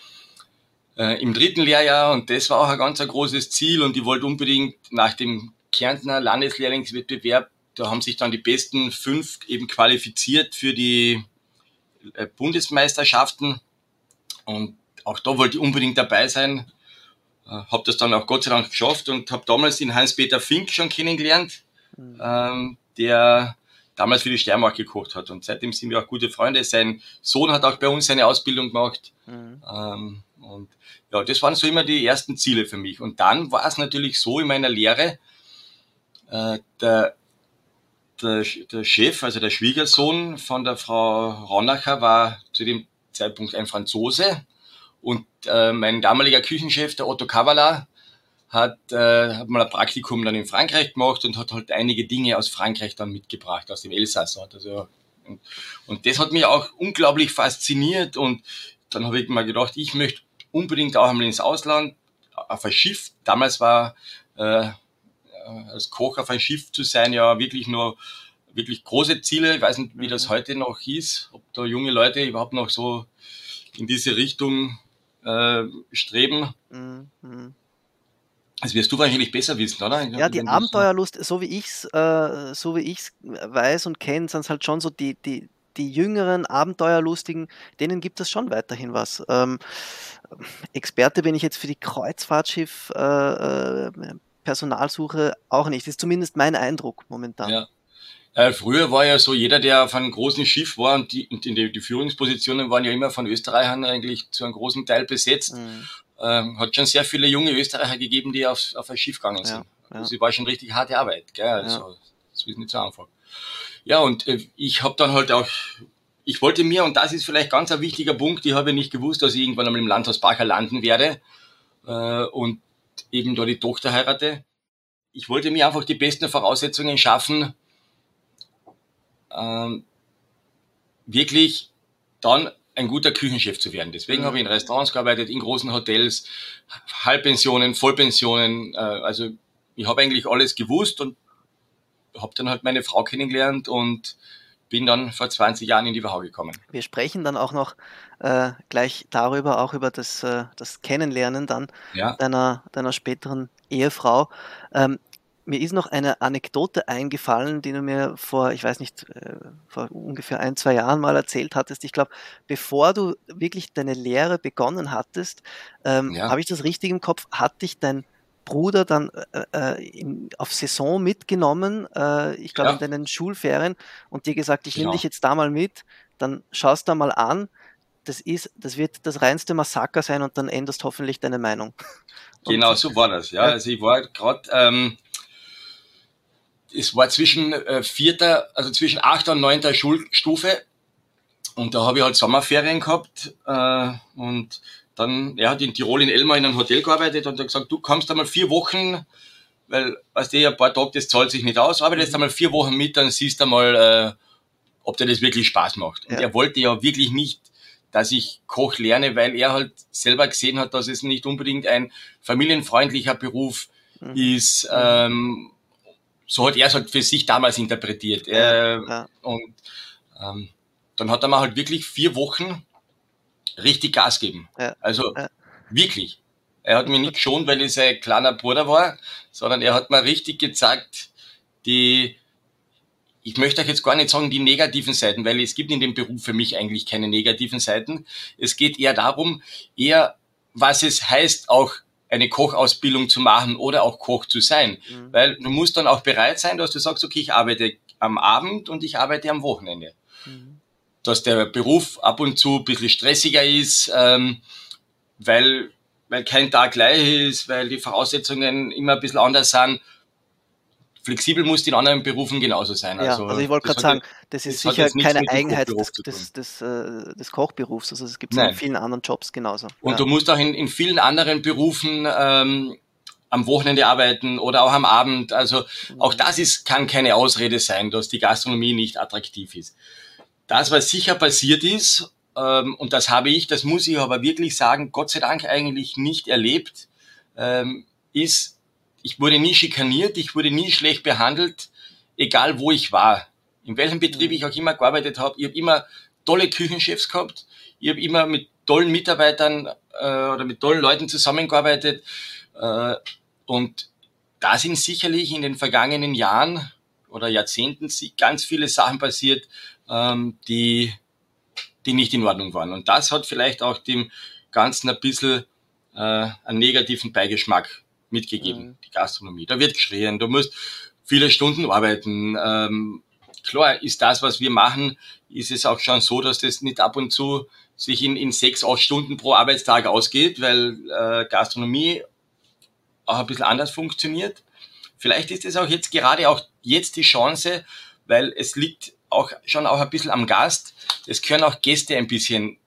Speaker 2: äh, im dritten Lehrjahr und das war auch ein ganz ein großes Ziel und ich wollte unbedingt nach dem Kärntner Landeslehrlingswettbewerb, da haben sich dann die besten fünf eben qualifiziert für die äh, Bundesmeisterschaften und auch da wollte ich unbedingt dabei sein. Äh, habe das dann auch Gott sei Dank geschafft und habe damals den Hans-Peter Fink schon kennengelernt,
Speaker 4: Mhm.
Speaker 2: ähm, der damals für die Steiermark gekocht hat und seitdem sind wir auch gute Freunde. Sein Sohn hat auch bei uns seine Ausbildung gemacht.
Speaker 4: Mhm.
Speaker 2: Ähm, und ja, das waren so immer die ersten Ziele für mich. Und dann war es natürlich so in meiner Lehre, äh, der, der, der Chef, also der Schwiegersohn von der Frau Ronacher war zu dem Zeitpunkt ein Franzose und äh, mein damaliger Küchenchef, der Otto Kavala, hat, äh, hat mal ein Praktikum dann in Frankreich gemacht und hat halt einige Dinge aus Frankreich dann mitgebracht, aus dem Elsass. Also, und, und das hat mich auch unglaublich fasziniert und dann habe ich mir gedacht, ich möchte unbedingt auch einmal ins Ausland, auf ein Schiff. Damals war äh, als Koch auf ein Schiff zu sein ja wirklich nur wirklich große Ziele. Ich weiß nicht, wie das
Speaker 4: Mhm.
Speaker 2: heute noch ist, ob da junge Leute überhaupt noch so in diese Richtung äh, streben.
Speaker 4: Mhm. Mhm.
Speaker 2: Das wirst du wahrscheinlich besser wissen, oder?
Speaker 4: Ja, die
Speaker 2: Wenn du so,
Speaker 4: Abenteuerlust, so wie ich's, äh, so wie ich's weiß und kenne, sind es halt schon so die, die, die jüngeren Abenteuerlustigen, denen gibt es schon weiterhin was. Ähm, Experte bin ich jetzt für die Kreuzfahrtschiff äh, äh, Personalsuche auch nicht. Das ist zumindest mein Eindruck momentan.
Speaker 2: ja. Äh, früher war ja so, jeder, der auf einem großen Schiff war und die, und die, die Führungspositionen waren ja immer von Österreichern eigentlich zu einem großen Teil besetzt,
Speaker 4: Mhm.
Speaker 2: ähm, hat schon sehr viele junge Österreicher gegeben, die auf, auf ein Schiff gegangen sind.
Speaker 4: Ja, ja,
Speaker 2: Also es war schon richtig harte Arbeit, gell?
Speaker 4: ja.
Speaker 2: Also das ist nicht so einfach. Ja, und äh, ich habe dann halt auch, ich wollte mir, und das ist vielleicht ganz ein wichtiger Punkt, ich habe nicht gewusst, dass ich irgendwann einmal im Landhaus Bacher landen werde äh, und eben da die Tochter heirate. Ich wollte mir einfach die besten Voraussetzungen schaffen, ähm, wirklich dann ein guter Küchenchef zu werden. Deswegen mhm. habe ich in Restaurants gearbeitet, in großen Hotels, Halbpensionen, Vollpensionen. Äh, also ich habe eigentlich alles gewusst und habe dann halt meine Frau kennengelernt und bin dann vor zwanzig Jahren in die Wachau gekommen.
Speaker 4: Wir sprechen dann auch noch äh, gleich darüber, auch über das, äh, das Kennenlernen dann
Speaker 2: ja.
Speaker 4: deiner, deiner späteren Ehefrau. Ähm, mir ist noch eine Anekdote eingefallen, die du mir vor, ich weiß nicht, äh, vor ungefähr ein, zwei Jahren mal erzählt hattest. Ich glaube, bevor du wirklich deine Lehre begonnen hattest, ähm,
Speaker 2: ja.
Speaker 4: habe ich das richtig im Kopf, hat dich dein Bruder dann äh, in, auf Saison mitgenommen, äh, ich glaube ja. in deinen Schulferien und dir gesagt, ich genau. nehme dich jetzt da mal mit, dann schaust da mal an, das ist, das wird das reinste Massaker sein und dann änderst hoffentlich deine Meinung. Und
Speaker 2: genau, so war das, ja. ja. Also ich war gerade, ähm, es war zwischen äh, vierter, also zwischen achter und neunter Schulstufe und da habe ich halt Sommerferien gehabt äh, und dann, er hat in Tirol in Elmar in einem Hotel gearbeitet und hat gesagt, du kommst einmal vier Wochen, weil, weißt du, ein paar Tage, das zahlt sich nicht aus, arbeite jetzt einmal vier Wochen mit, dann siehst du mal, äh, ob dir das wirklich Spaß macht. Und ja. er wollte ja wirklich nicht, dass ich Koch lerne, weil er halt selber gesehen hat, dass es nicht unbedingt ein familienfreundlicher Beruf mhm. ist. Ähm, so hat er es halt für sich damals interpretiert. Ja. Äh, ja. Und ähm, dann hat er mir halt wirklich vier Wochen richtig Gas geben. Ja. Also ja. wirklich. Er hat mich nicht geschont, weil ich sein kleiner Bruder war, sondern er hat mir richtig gezeigt, die, ich möchte euch jetzt gar nicht sagen, die negativen Seiten, weil es gibt in dem Beruf für mich eigentlich keine negativen Seiten. Es geht eher darum, eher, was es heißt, auch eine Kochausbildung zu machen oder auch Koch zu sein. Mhm. Weil du musst dann auch bereit sein, dass du sagst, okay, ich arbeite am Abend und ich arbeite am Wochenende. Mhm. Dass der Beruf ab und zu ein bisschen stressiger ist, ähm, weil, weil kein Tag gleich ist, weil die Voraussetzungen immer ein bisschen anders sind. Flexibel muss in anderen Berufen genauso sein.
Speaker 4: Ja,
Speaker 2: also,
Speaker 4: also ich wollte gerade sagen, das ist das sicher keine Eigenheit des, des, des, äh, des Kochberufs. Also es gibt es in vielen anderen Jobs genauso.
Speaker 2: Und
Speaker 4: ja.
Speaker 2: du musst auch in, in vielen anderen Berufen ähm, am Wochenende arbeiten oder auch am Abend. Also auch das ist, kann keine Ausrede sein, dass die Gastronomie nicht attraktiv ist. Das, was sicher passiert ist, ähm, und das habe ich, das muss ich aber wirklich sagen, Gott sei Dank eigentlich nicht erlebt, ähm, ist, ich wurde nie schikaniert, ich wurde nie schlecht behandelt, egal wo ich war. In welchem Betrieb ich auch immer gearbeitet habe. Ich habe immer tolle Küchenchefs gehabt, ich habe immer mit tollen Mitarbeitern äh, oder mit tollen Leuten zusammengearbeitet. Äh, und da sind sicherlich in den vergangenen Jahren oder Jahrzehnten ganz viele Sachen passiert, ähm, die, die nicht in Ordnung waren. Und das hat vielleicht auch dem Ganzen ein bisschen äh, einen negativen Beigeschmack mitgegeben, mhm. die Gastronomie. Da wird geschrien, du musst viele Stunden arbeiten. Ähm, klar ist das, was wir machen, ist es auch schon so, dass das nicht ab und zu sich in, in sechs, acht Stunden pro Arbeitstag ausgeht, weil äh, Gastronomie auch ein bisschen anders funktioniert. Vielleicht ist es auch jetzt gerade auch jetzt die Chance, weil es liegt auch schon auch ein bisschen am Gast. Es können auch Gäste ein bisschen,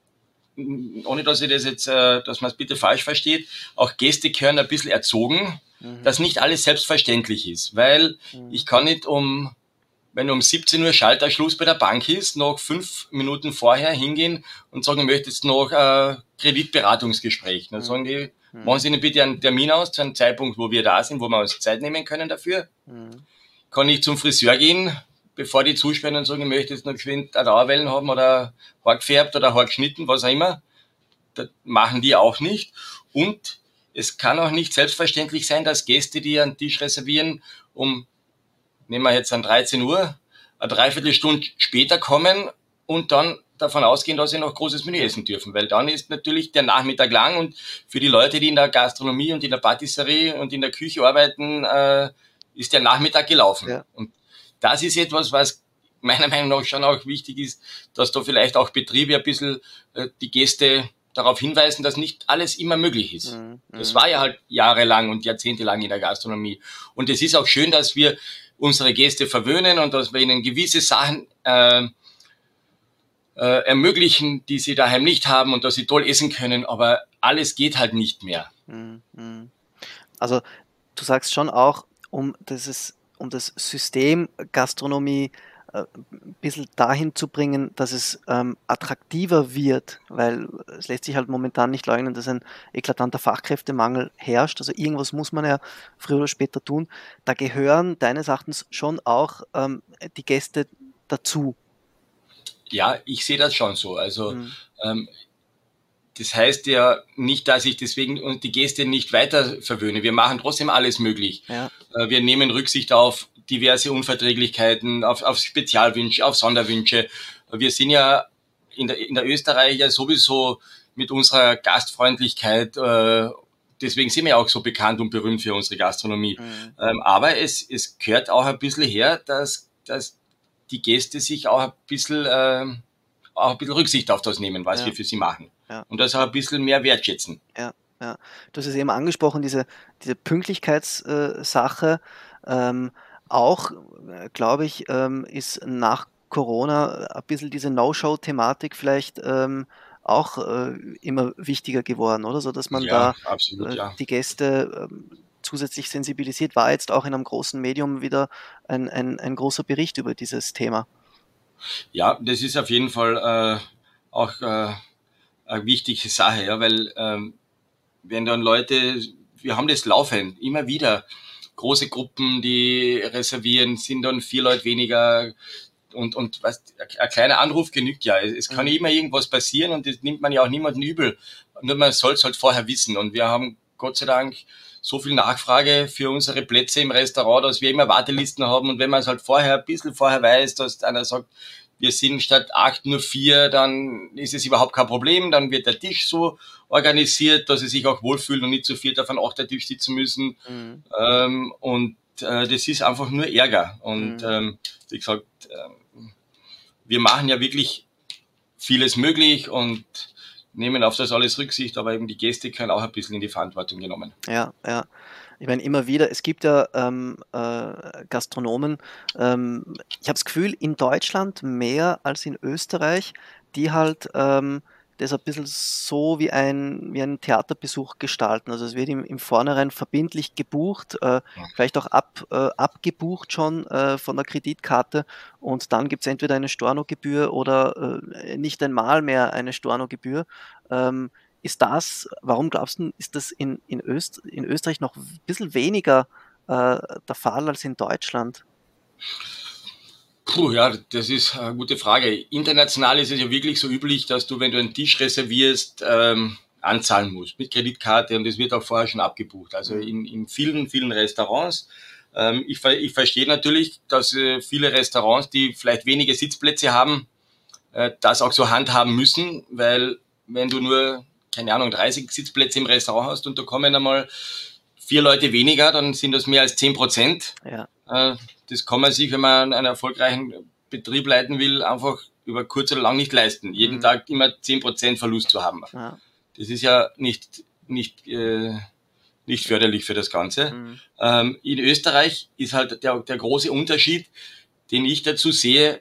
Speaker 2: ohne dass ich das jetzt, äh, dass man es bitte falsch versteht, auch Gäste gehören ein bisschen erzogen, mhm. dass nicht alles selbstverständlich ist, weil mhm. ich kann nicht um, wenn um siebzehn Uhr Schalterschluss bei der Bank ist, noch fünf Minuten vorher hingehen und sagen, ich möchte jetzt noch äh, Kreditberatungsgespräch. Dann mhm. sagen die, mhm. machen Sie Ihnen bitte einen Termin aus, zu einem Zeitpunkt, wo wir da sind, wo wir uns Zeit nehmen können dafür. Mhm. Kann ich zum Friseur gehen, bevor die zusperren und sagen, ich möchte jetzt noch geschwind eine Dauerwellen haben oder Haar gefärbt oder Haar geschnitten, was auch immer. Das machen die auch nicht. Und es kann auch nicht selbstverständlich sein, dass Gäste, die einen Tisch reservieren, um, nehmen wir jetzt an dreizehn Uhr, eine Dreiviertelstunde später kommen und dann davon ausgehen, dass sie noch großes Menü essen dürfen. Weil dann ist natürlich der Nachmittag lang und für die Leute, die in der Gastronomie und in der Patisserie und in der Küche arbeiten, äh, ist der Nachmittag gelaufen. Ja. Und das ist etwas, was meiner Meinung nach schon auch wichtig ist, dass da vielleicht auch Betriebe ein bisschen äh, die Gäste darauf hinweisen, dass nicht alles immer möglich ist. Mhm. Das war ja halt jahrelang und jahrzehntelang in der Gastronomie. Und es ist auch schön, dass wir unsere Gäste verwöhnen und dass wir ihnen gewisse Sachen äh, äh, ermöglichen, die sie daheim nicht haben und dass sie toll essen können. Aber alles geht halt nicht mehr.
Speaker 4: Mhm. Also du sagst schon auch, um dieses um das System Gastronomie äh, ein bisschen dahin zu bringen, dass es ähm, attraktiver wird, weil es lässt sich halt momentan nicht leugnen, dass ein eklatanter Fachkräftemangel herrscht. Also irgendwas muss man ja früher oder später tun. Da gehören deines Erachtens schon auch ähm, die Gäste dazu.
Speaker 2: Ja, ich sehe das schon so. Also
Speaker 4: Mhm.
Speaker 2: ähm, das heißt ja nicht, dass ich deswegen die Gäste nicht weiter verwöhne. Wir machen trotzdem alles möglich.
Speaker 4: Ja.
Speaker 2: Äh, wir nehmen Rücksicht auf diverse Unverträglichkeiten, auf, auf Spezialwünsche, auf Sonderwünsche. Wir sind ja in der, in der Österreich ja sowieso mit unserer Gastfreundlichkeit, äh, deswegen sind wir ja auch so bekannt und berühmt für unsere Gastronomie.
Speaker 4: Mhm.
Speaker 2: Ähm, aber es, es gehört auch ein bisschen her, dass, dass die Gäste sich auch ein bisschen, äh, auch ein bisschen Rücksicht auf das nehmen, was
Speaker 4: Ja.
Speaker 2: wir für sie machen.
Speaker 4: Ja.
Speaker 2: Und das auch ein bisschen mehr wertschätzen.
Speaker 4: Ja, ja. Du hast es eben angesprochen, diese, diese Pünktlichkeitssache. Ähm, auch, äh, glaube ich, ähm, ist nach Corona ein bisschen diese No-Show-Thematik vielleicht ähm, auch äh, immer wichtiger geworden, oder? So dass man
Speaker 2: Ja,
Speaker 4: da
Speaker 2: absolut,
Speaker 4: äh,
Speaker 2: ja.
Speaker 4: die Gäste ähm, zusätzlich sensibilisiert. War jetzt auch in einem großen Medium wieder ein, ein, ein großer Bericht über dieses Thema.
Speaker 2: Ja, das ist auf jeden Fall äh, auch äh, eine wichtige Sache, ja, weil ähm, wenn dann Leute, wir haben das laufend, immer wieder, große Gruppen, die reservieren, sind dann vier Leute weniger und, und was, ein kleiner Anruf genügt ja. Es kann
Speaker 4: Mhm.
Speaker 2: immer irgendwas passieren und das nimmt man ja auch niemanden übel. Nur man soll es halt vorher wissen und wir haben Gott sei Dank so viel Nachfrage für unsere Plätze im Restaurant, dass wir immer Wartelisten haben und wenn man es halt vorher, ein bisschen vorher weiß, dass einer sagt, wir sind statt acht nur vier, dann ist es überhaupt kein Problem. Dann wird der Tisch so organisiert, dass sie sich auch wohlfühlen und nicht zu viert auf einem Achtertisch sitzen müssen.
Speaker 4: Mhm.
Speaker 2: Ähm, und äh, das ist einfach nur Ärger. Und
Speaker 4: Mhm.
Speaker 2: ähm, wie gesagt, äh, wir machen ja wirklich vieles möglich und nehmen auf das alles Rücksicht, aber eben die Gäste können auch ein bisschen in die Verantwortung genommen.
Speaker 4: Ja, ja. Ich meine, immer wieder, es gibt ja ähm, äh, Gastronomen, ähm, ich habe das Gefühl, in Deutschland mehr als in Österreich, die halt ähm, das ein bisschen so wie ein, wie ein Theaterbesuch gestalten. Also es wird im, im Vornherein verbindlich gebucht, äh, vielleicht auch ab, äh, abgebucht schon äh, von der Kreditkarte und dann gibt es entweder eine Stornogebühr oder äh, nicht einmal mehr eine Stornogebühr. Ähm, ist das, warum glaubst du, ist das in, in, Öst, in Österreich noch ein bisschen weniger äh, der Fall als in Deutschland?
Speaker 2: Puh, ja, das ist eine gute Frage. International ist es ja wirklich so üblich, dass du, wenn du einen Tisch reservierst, ähm, anzahlen musst mit Kreditkarte und das wird auch vorher schon abgebucht. Also in, in vielen, vielen Restaurants. Ähm, ich, ich verstehe natürlich, dass äh, viele Restaurants, die vielleicht wenige Sitzplätze haben, äh, das auch so handhaben müssen, weil wenn du nur, keine Ahnung, dreißig Sitzplätze im Restaurant hast und da kommen einmal vier Leute weniger, dann sind das mehr als zehn Prozent.
Speaker 4: Ja.
Speaker 2: Äh, das kann man sich, wenn man einen erfolgreichen Betrieb leiten will, einfach über kurz oder lang nicht leisten. Jeden
Speaker 4: Mhm.
Speaker 2: Tag immer zehn Prozent Verlust zu haben.
Speaker 4: Ja.
Speaker 2: Das ist ja nicht, nicht, äh, nicht förderlich für das Ganze.
Speaker 4: Mhm.
Speaker 2: Ähm, in Österreich ist halt der, der große Unterschied, den ich dazu sehe.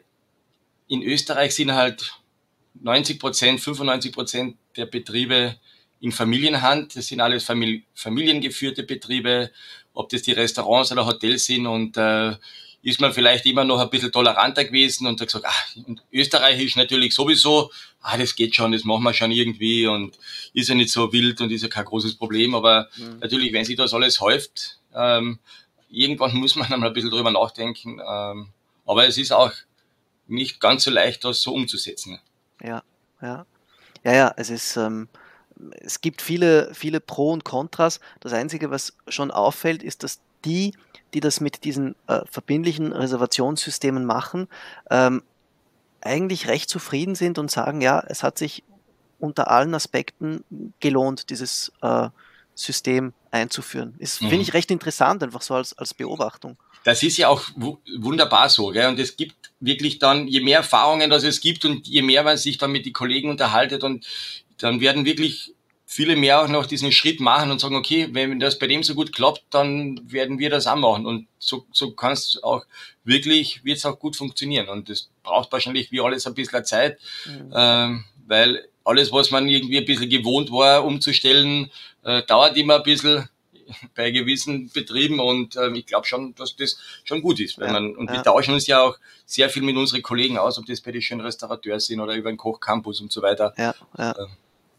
Speaker 2: In Österreich sind halt neunzig Prozent, fünfundneunzig Prozent der Betriebe in Familienhand. Das sind alles Famili- familiengeführte Betriebe, ob das die Restaurants oder Hotels sind. Und äh, ist man vielleicht immer noch ein bisschen toleranter gewesen und hat gesagt, ach, und Österreich ist natürlich sowieso, ah, das geht schon, das machen wir schon irgendwie und ist ja nicht so wild und ist ja kein großes Problem. Aber
Speaker 4: Mhm.
Speaker 2: natürlich, wenn sich das alles häuft, ähm, irgendwann muss man einmal ein bisschen drüber nachdenken. Ähm, aber es ist auch nicht ganz so leicht, das so umzusetzen.
Speaker 4: Ja, ja. Ja, ja, es ist, ähm, es gibt viele, viele Pro und Kontras. Das Einzige, was schon auffällt, ist, dass die, die das mit diesen äh, verbindlichen Reservationssystemen machen, ähm, eigentlich recht zufrieden sind und sagen, ja, es hat sich unter allen Aspekten gelohnt, dieses äh, System einzuführen. Ist, finde
Speaker 2: Mhm.
Speaker 4: ich, recht interessant, einfach so als, als Beobachtung.
Speaker 2: Das ist ja auch wu- wunderbar so, gell? Und es gibt wirklich dann, je mehr Erfahrungen das es gibt und je mehr man sich dann mit den Kollegen unterhaltet und dann werden wirklich viele mehr auch noch diesen Schritt machen und sagen, okay, wenn das bei dem so gut klappt, dann werden wir das auch machen. Und so, so kann es auch wirklich, wird es auch gut funktionieren. Und das braucht wahrscheinlich wie alles ein bisschen Zeit,
Speaker 4: Mhm.
Speaker 2: ähm, weil alles, was man irgendwie ein bisschen gewohnt war, umzustellen, äh, dauert immer ein bisschen. bei gewissen Betrieben und äh, ich glaube schon, dass das schon gut ist. Wenn
Speaker 4: Ja,
Speaker 2: man, und wir
Speaker 4: ja.
Speaker 2: tauschen uns ja auch sehr viel mit unseren Kollegen aus, ob das bei den schönen Restaurateurs sind oder über den Kochcampus und so weiter.
Speaker 4: Ja, ja.
Speaker 2: Ähm.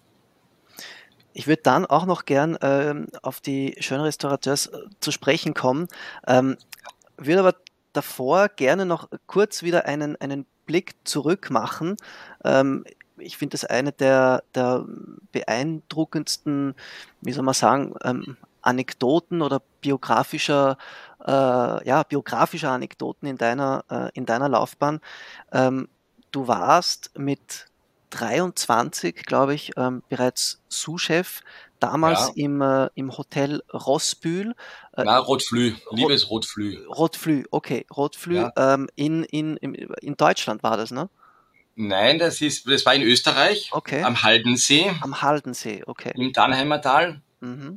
Speaker 4: Ich würde dann auch noch gern ähm, auf die schönen Restaurateurs äh, zu sprechen kommen, ähm, würde aber davor gerne noch kurz wieder einen, einen Blick zurück machen. Ähm, ich finde das eine der, der beeindruckendsten, wie soll man sagen, ähm, Anekdoten oder biografischer, äh, ja, biografischer Anekdoten in deiner, äh, in deiner Laufbahn. Ähm, du warst mit dreiundzwanzig, glaube ich, ähm, bereits Sous-Chef, damals
Speaker 2: Ja.
Speaker 4: im, äh, im Hotel Rossbühl. Äh,
Speaker 2: Na, Rotflü,
Speaker 4: Rot-
Speaker 2: liebes Rotflü.
Speaker 4: Rotflü, okay, Rotflü,
Speaker 2: Ja.
Speaker 4: ähm, in, in, in, in Deutschland war das, ne?
Speaker 2: Nein, das ist, das war in Österreich,
Speaker 4: Okay.
Speaker 2: am Haldensee,
Speaker 4: Am Haldensee, okay.
Speaker 2: im Dannheimer Tal.
Speaker 4: Mhm.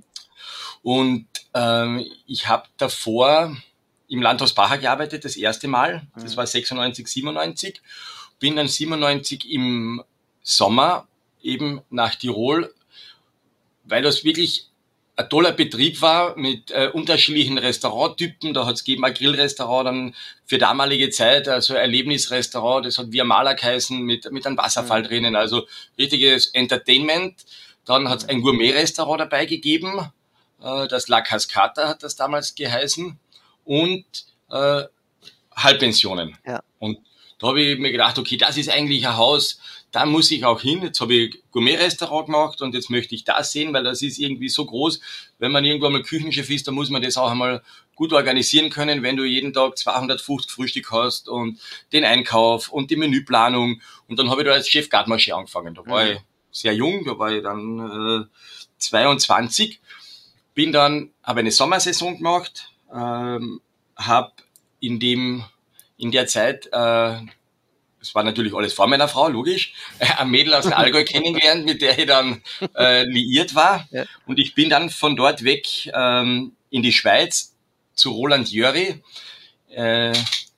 Speaker 2: Und ähm, ich habe davor im Landhaus Bacher gearbeitet, das erste Mal. Das
Speaker 4: Mhm.
Speaker 2: war sechsundneunzig, siebenundneunzig. Bin dann siebenundneunzig im Sommer eben nach Tirol, weil das wirklich ein toller Betrieb war mit äh, unterschiedlichen Restauranttypen. Da hat es gegeben ein Grillrestaurant, dann für damalige Zeit, also ein Erlebnisrestaurant, das hat Via Maler geheißen, mit, mit einem Wasserfall
Speaker 4: Mhm.
Speaker 2: drinnen, also richtiges Entertainment. Dann hat es ein Gourmet-Restaurant dabei gegeben, äh, das La Cascata hat das damals geheißen, und äh, Halbpensionen.
Speaker 4: Ja.
Speaker 2: Und da habe ich mir gedacht, okay, das ist eigentlich ein Haus, da muss ich auch hin. Jetzt habe ich Gourmet-Restaurant gemacht und jetzt möchte ich das sehen, weil das ist irgendwie so groß. Wenn man irgendwann mal Küchenchef ist, dann muss man das auch einmal gut organisieren können, wenn du jeden Tag zweihundertfünfzig Frühstück hast und den Einkauf und die Menüplanung. Und dann habe ich da als Chef Garde-Manger angefangen. Da war
Speaker 4: Mhm.
Speaker 2: ich sehr jung, da war ich dann äh, zweiundzwanzig. Bin dann, habe eine Sommersaison gemacht, ähm, habe in dem in der Zeit, äh, das war natürlich alles vor meiner Frau, logisch, äh, ein Mädel aus dem Allgäu kennengelernt, mit der ich dann äh, liiert war.
Speaker 4: Ja.
Speaker 2: Und ich bin dann von dort weg ähm, in die Schweiz zu Roland Jöri, äh,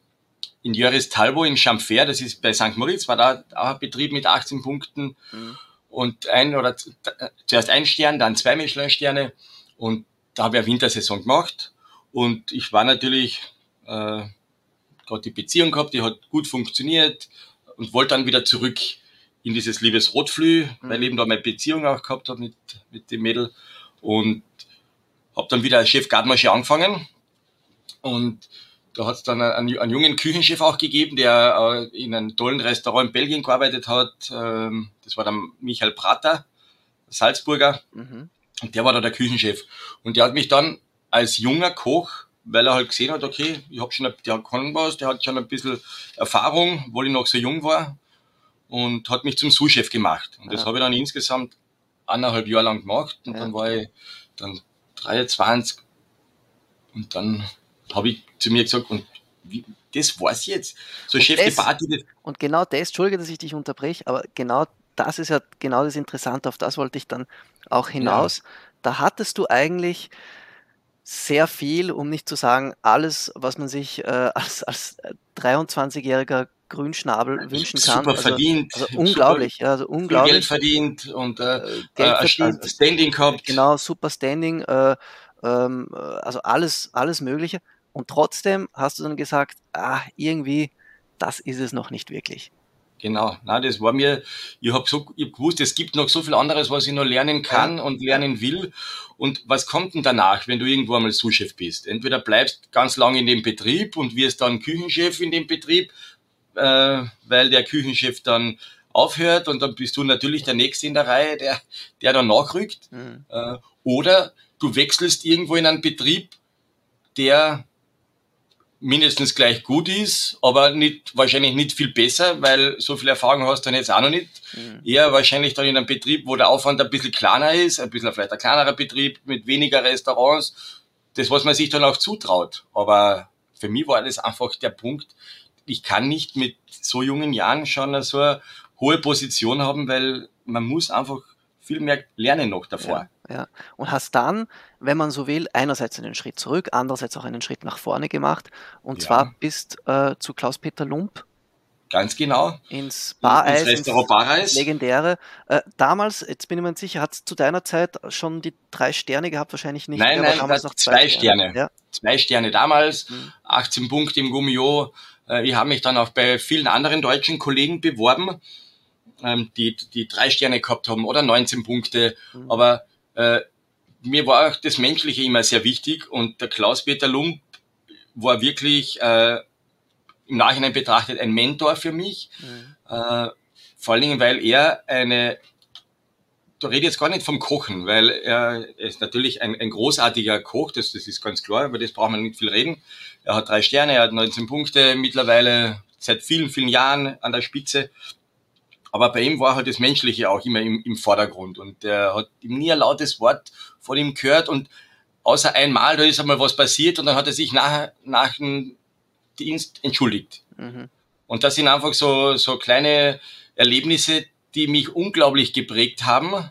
Speaker 2: in Jöris Talbo in Champfer, das ist bei Sankt Moritz, war da auch ein Betrieb mit achtzehn Punkten
Speaker 4: Mhm.
Speaker 2: und ein oder z- zuerst ein Stern, dann zwei Michelin-Sterne, und da habe ich eine Wintersaison gemacht und ich war natürlich äh, gerade die Beziehung gehabt, die hat gut funktioniert und wollte dann wieder zurück in dieses liebes Rotflü,
Speaker 4: Mhm.
Speaker 2: weil ich eben da meine Beziehung auch gehabt habe mit, mit dem Mädel, und habe dann wieder als Chef Garde-Manger angefangen, und da hat es dann einen, einen jungen Küchenchef auch gegeben, der äh, in einem tollen Restaurant in Belgien gearbeitet hat, ähm, das war der Michael Prater, Salzburger,
Speaker 4: Mhm.
Speaker 2: und der war da der Küchenchef, und der hat mich dann als junger Koch, weil er halt gesehen hat, okay, ich hab schon, ein- der kann was, der hat schon ein bisschen Erfahrung, obwohl ich noch so jung war, und hat mich zum Sous-Chef gemacht. Und das
Speaker 4: Ja.
Speaker 2: habe ich dann insgesamt eineinhalb Jahre lang gemacht, und
Speaker 4: Ja.
Speaker 2: dann war ich dann dreiundzwanzig, und dann habe ich zu mir gesagt, und wie, das war's jetzt. So
Speaker 4: Und
Speaker 2: Chef de
Speaker 4: das-
Speaker 2: Party, das,
Speaker 4: Und genau das, Entschuldige, dass ich dich unterbreche, aber genau das ist ja genau das Interessante, auf das wollte ich dann auch hinaus. Da hattest du eigentlich sehr viel, um nicht zu sagen alles, was man sich äh, als, als dreiundzwanzigjähriger Grünschnabel wünschen kann.
Speaker 2: super
Speaker 4: Also,
Speaker 2: verdient,
Speaker 4: also
Speaker 2: super
Speaker 4: unglaublich, ja, also
Speaker 2: viel Geld
Speaker 4: unglaublich.
Speaker 2: verdient und äh,
Speaker 4: Äh,
Speaker 2: äh,
Speaker 4: Geld
Speaker 2: ein
Speaker 4: verdient,
Speaker 2: ein Standing gehabt.
Speaker 4: genau, super Standing, äh, ähm, äh, also alles, alles Mögliche. Und trotzdem hast du dann gesagt, ah, irgendwie, das ist es noch nicht wirklich.
Speaker 2: Genau, na, das war mir, ich habe so, ich hab gewusst, es gibt noch so viel anderes, was ich noch lernen kann und lernen will. Und was kommt denn danach, wenn du irgendwo einmal Sous-Chef bist? Entweder bleibst ganz lange in dem Betrieb und wirst dann Küchenchef in dem Betrieb, äh, weil der Küchenchef dann aufhört, und dann bist du natürlich der Nächste in der Reihe, der, der dann nachrückt.
Speaker 4: Mhm.
Speaker 2: Äh, oder du wechselst irgendwo in einen Betrieb, der mindestens gleich gut ist, aber nicht, wahrscheinlich nicht viel besser, weil so viel Erfahrung hast du dann jetzt auch noch nicht.
Speaker 4: Mhm.
Speaker 2: Eher wahrscheinlich dann in einem Betrieb, wo der Aufwand ein bisschen kleiner ist, ein bisschen vielleicht ein kleinerer Betrieb mit weniger Restaurants, das, was man sich dann auch zutraut. Aber für mich war das einfach der Punkt, ich kann nicht mit so jungen Jahren schon so eine hohe Position haben, weil man muss einfach viel mehr lernen noch davor.
Speaker 4: Ja, ja. Und hast dann, wenn man so will, einerseits einen Schritt zurück, andererseits auch einen Schritt nach vorne gemacht. Und
Speaker 2: Ja.
Speaker 4: zwar bist äh, zu Klaus-Peter Lump
Speaker 2: Ganz genau.
Speaker 4: Ins Bareis,
Speaker 2: ins Restaurant
Speaker 4: ins
Speaker 2: Bareis.
Speaker 4: Legendäre. Äh, damals, jetzt bin ich mir nicht sicher, hat es zu deiner Zeit schon die drei Sterne gehabt? Wahrscheinlich nicht.
Speaker 2: Nein,
Speaker 4: aber
Speaker 2: nein,
Speaker 4: damals
Speaker 2: das
Speaker 4: noch zwei,
Speaker 2: zwei Sterne. Sterne.
Speaker 4: Ja.
Speaker 2: Zwei Sterne damals,
Speaker 4: Mhm.
Speaker 2: achtzehn Punkte im Gummio. Ich habe mich dann auch bei vielen anderen deutschen Kollegen beworben, die die drei Sterne gehabt haben oder neunzehn Punkte. Mhm. Aber äh, mir war auch das Menschliche immer sehr wichtig und der Klaus-Peter Lump war wirklich äh, im Nachhinein betrachtet ein Mentor für mich. Mhm. Äh, vor allen Dingen, weil er eine, da rede ich jetzt gar nicht vom Kochen, weil er, er ist natürlich ein, ein großartiger Koch, das, das ist ganz klar, über das braucht man nicht viel reden. Er hat drei Sterne, er hat neunzehn Punkte, mittlerweile seit vielen, vielen Jahren an der Spitze. Aber bei ihm war halt das Menschliche auch immer im, im Vordergrund und er hat nie ein lautes Wort von ihm gehört und außer einmal, da ist einmal was passiert und dann hat er sich nach, nach dem Dienst entschuldigt. Mhm. Und das sind einfach so, so kleine Erlebnisse, die mich unglaublich geprägt haben,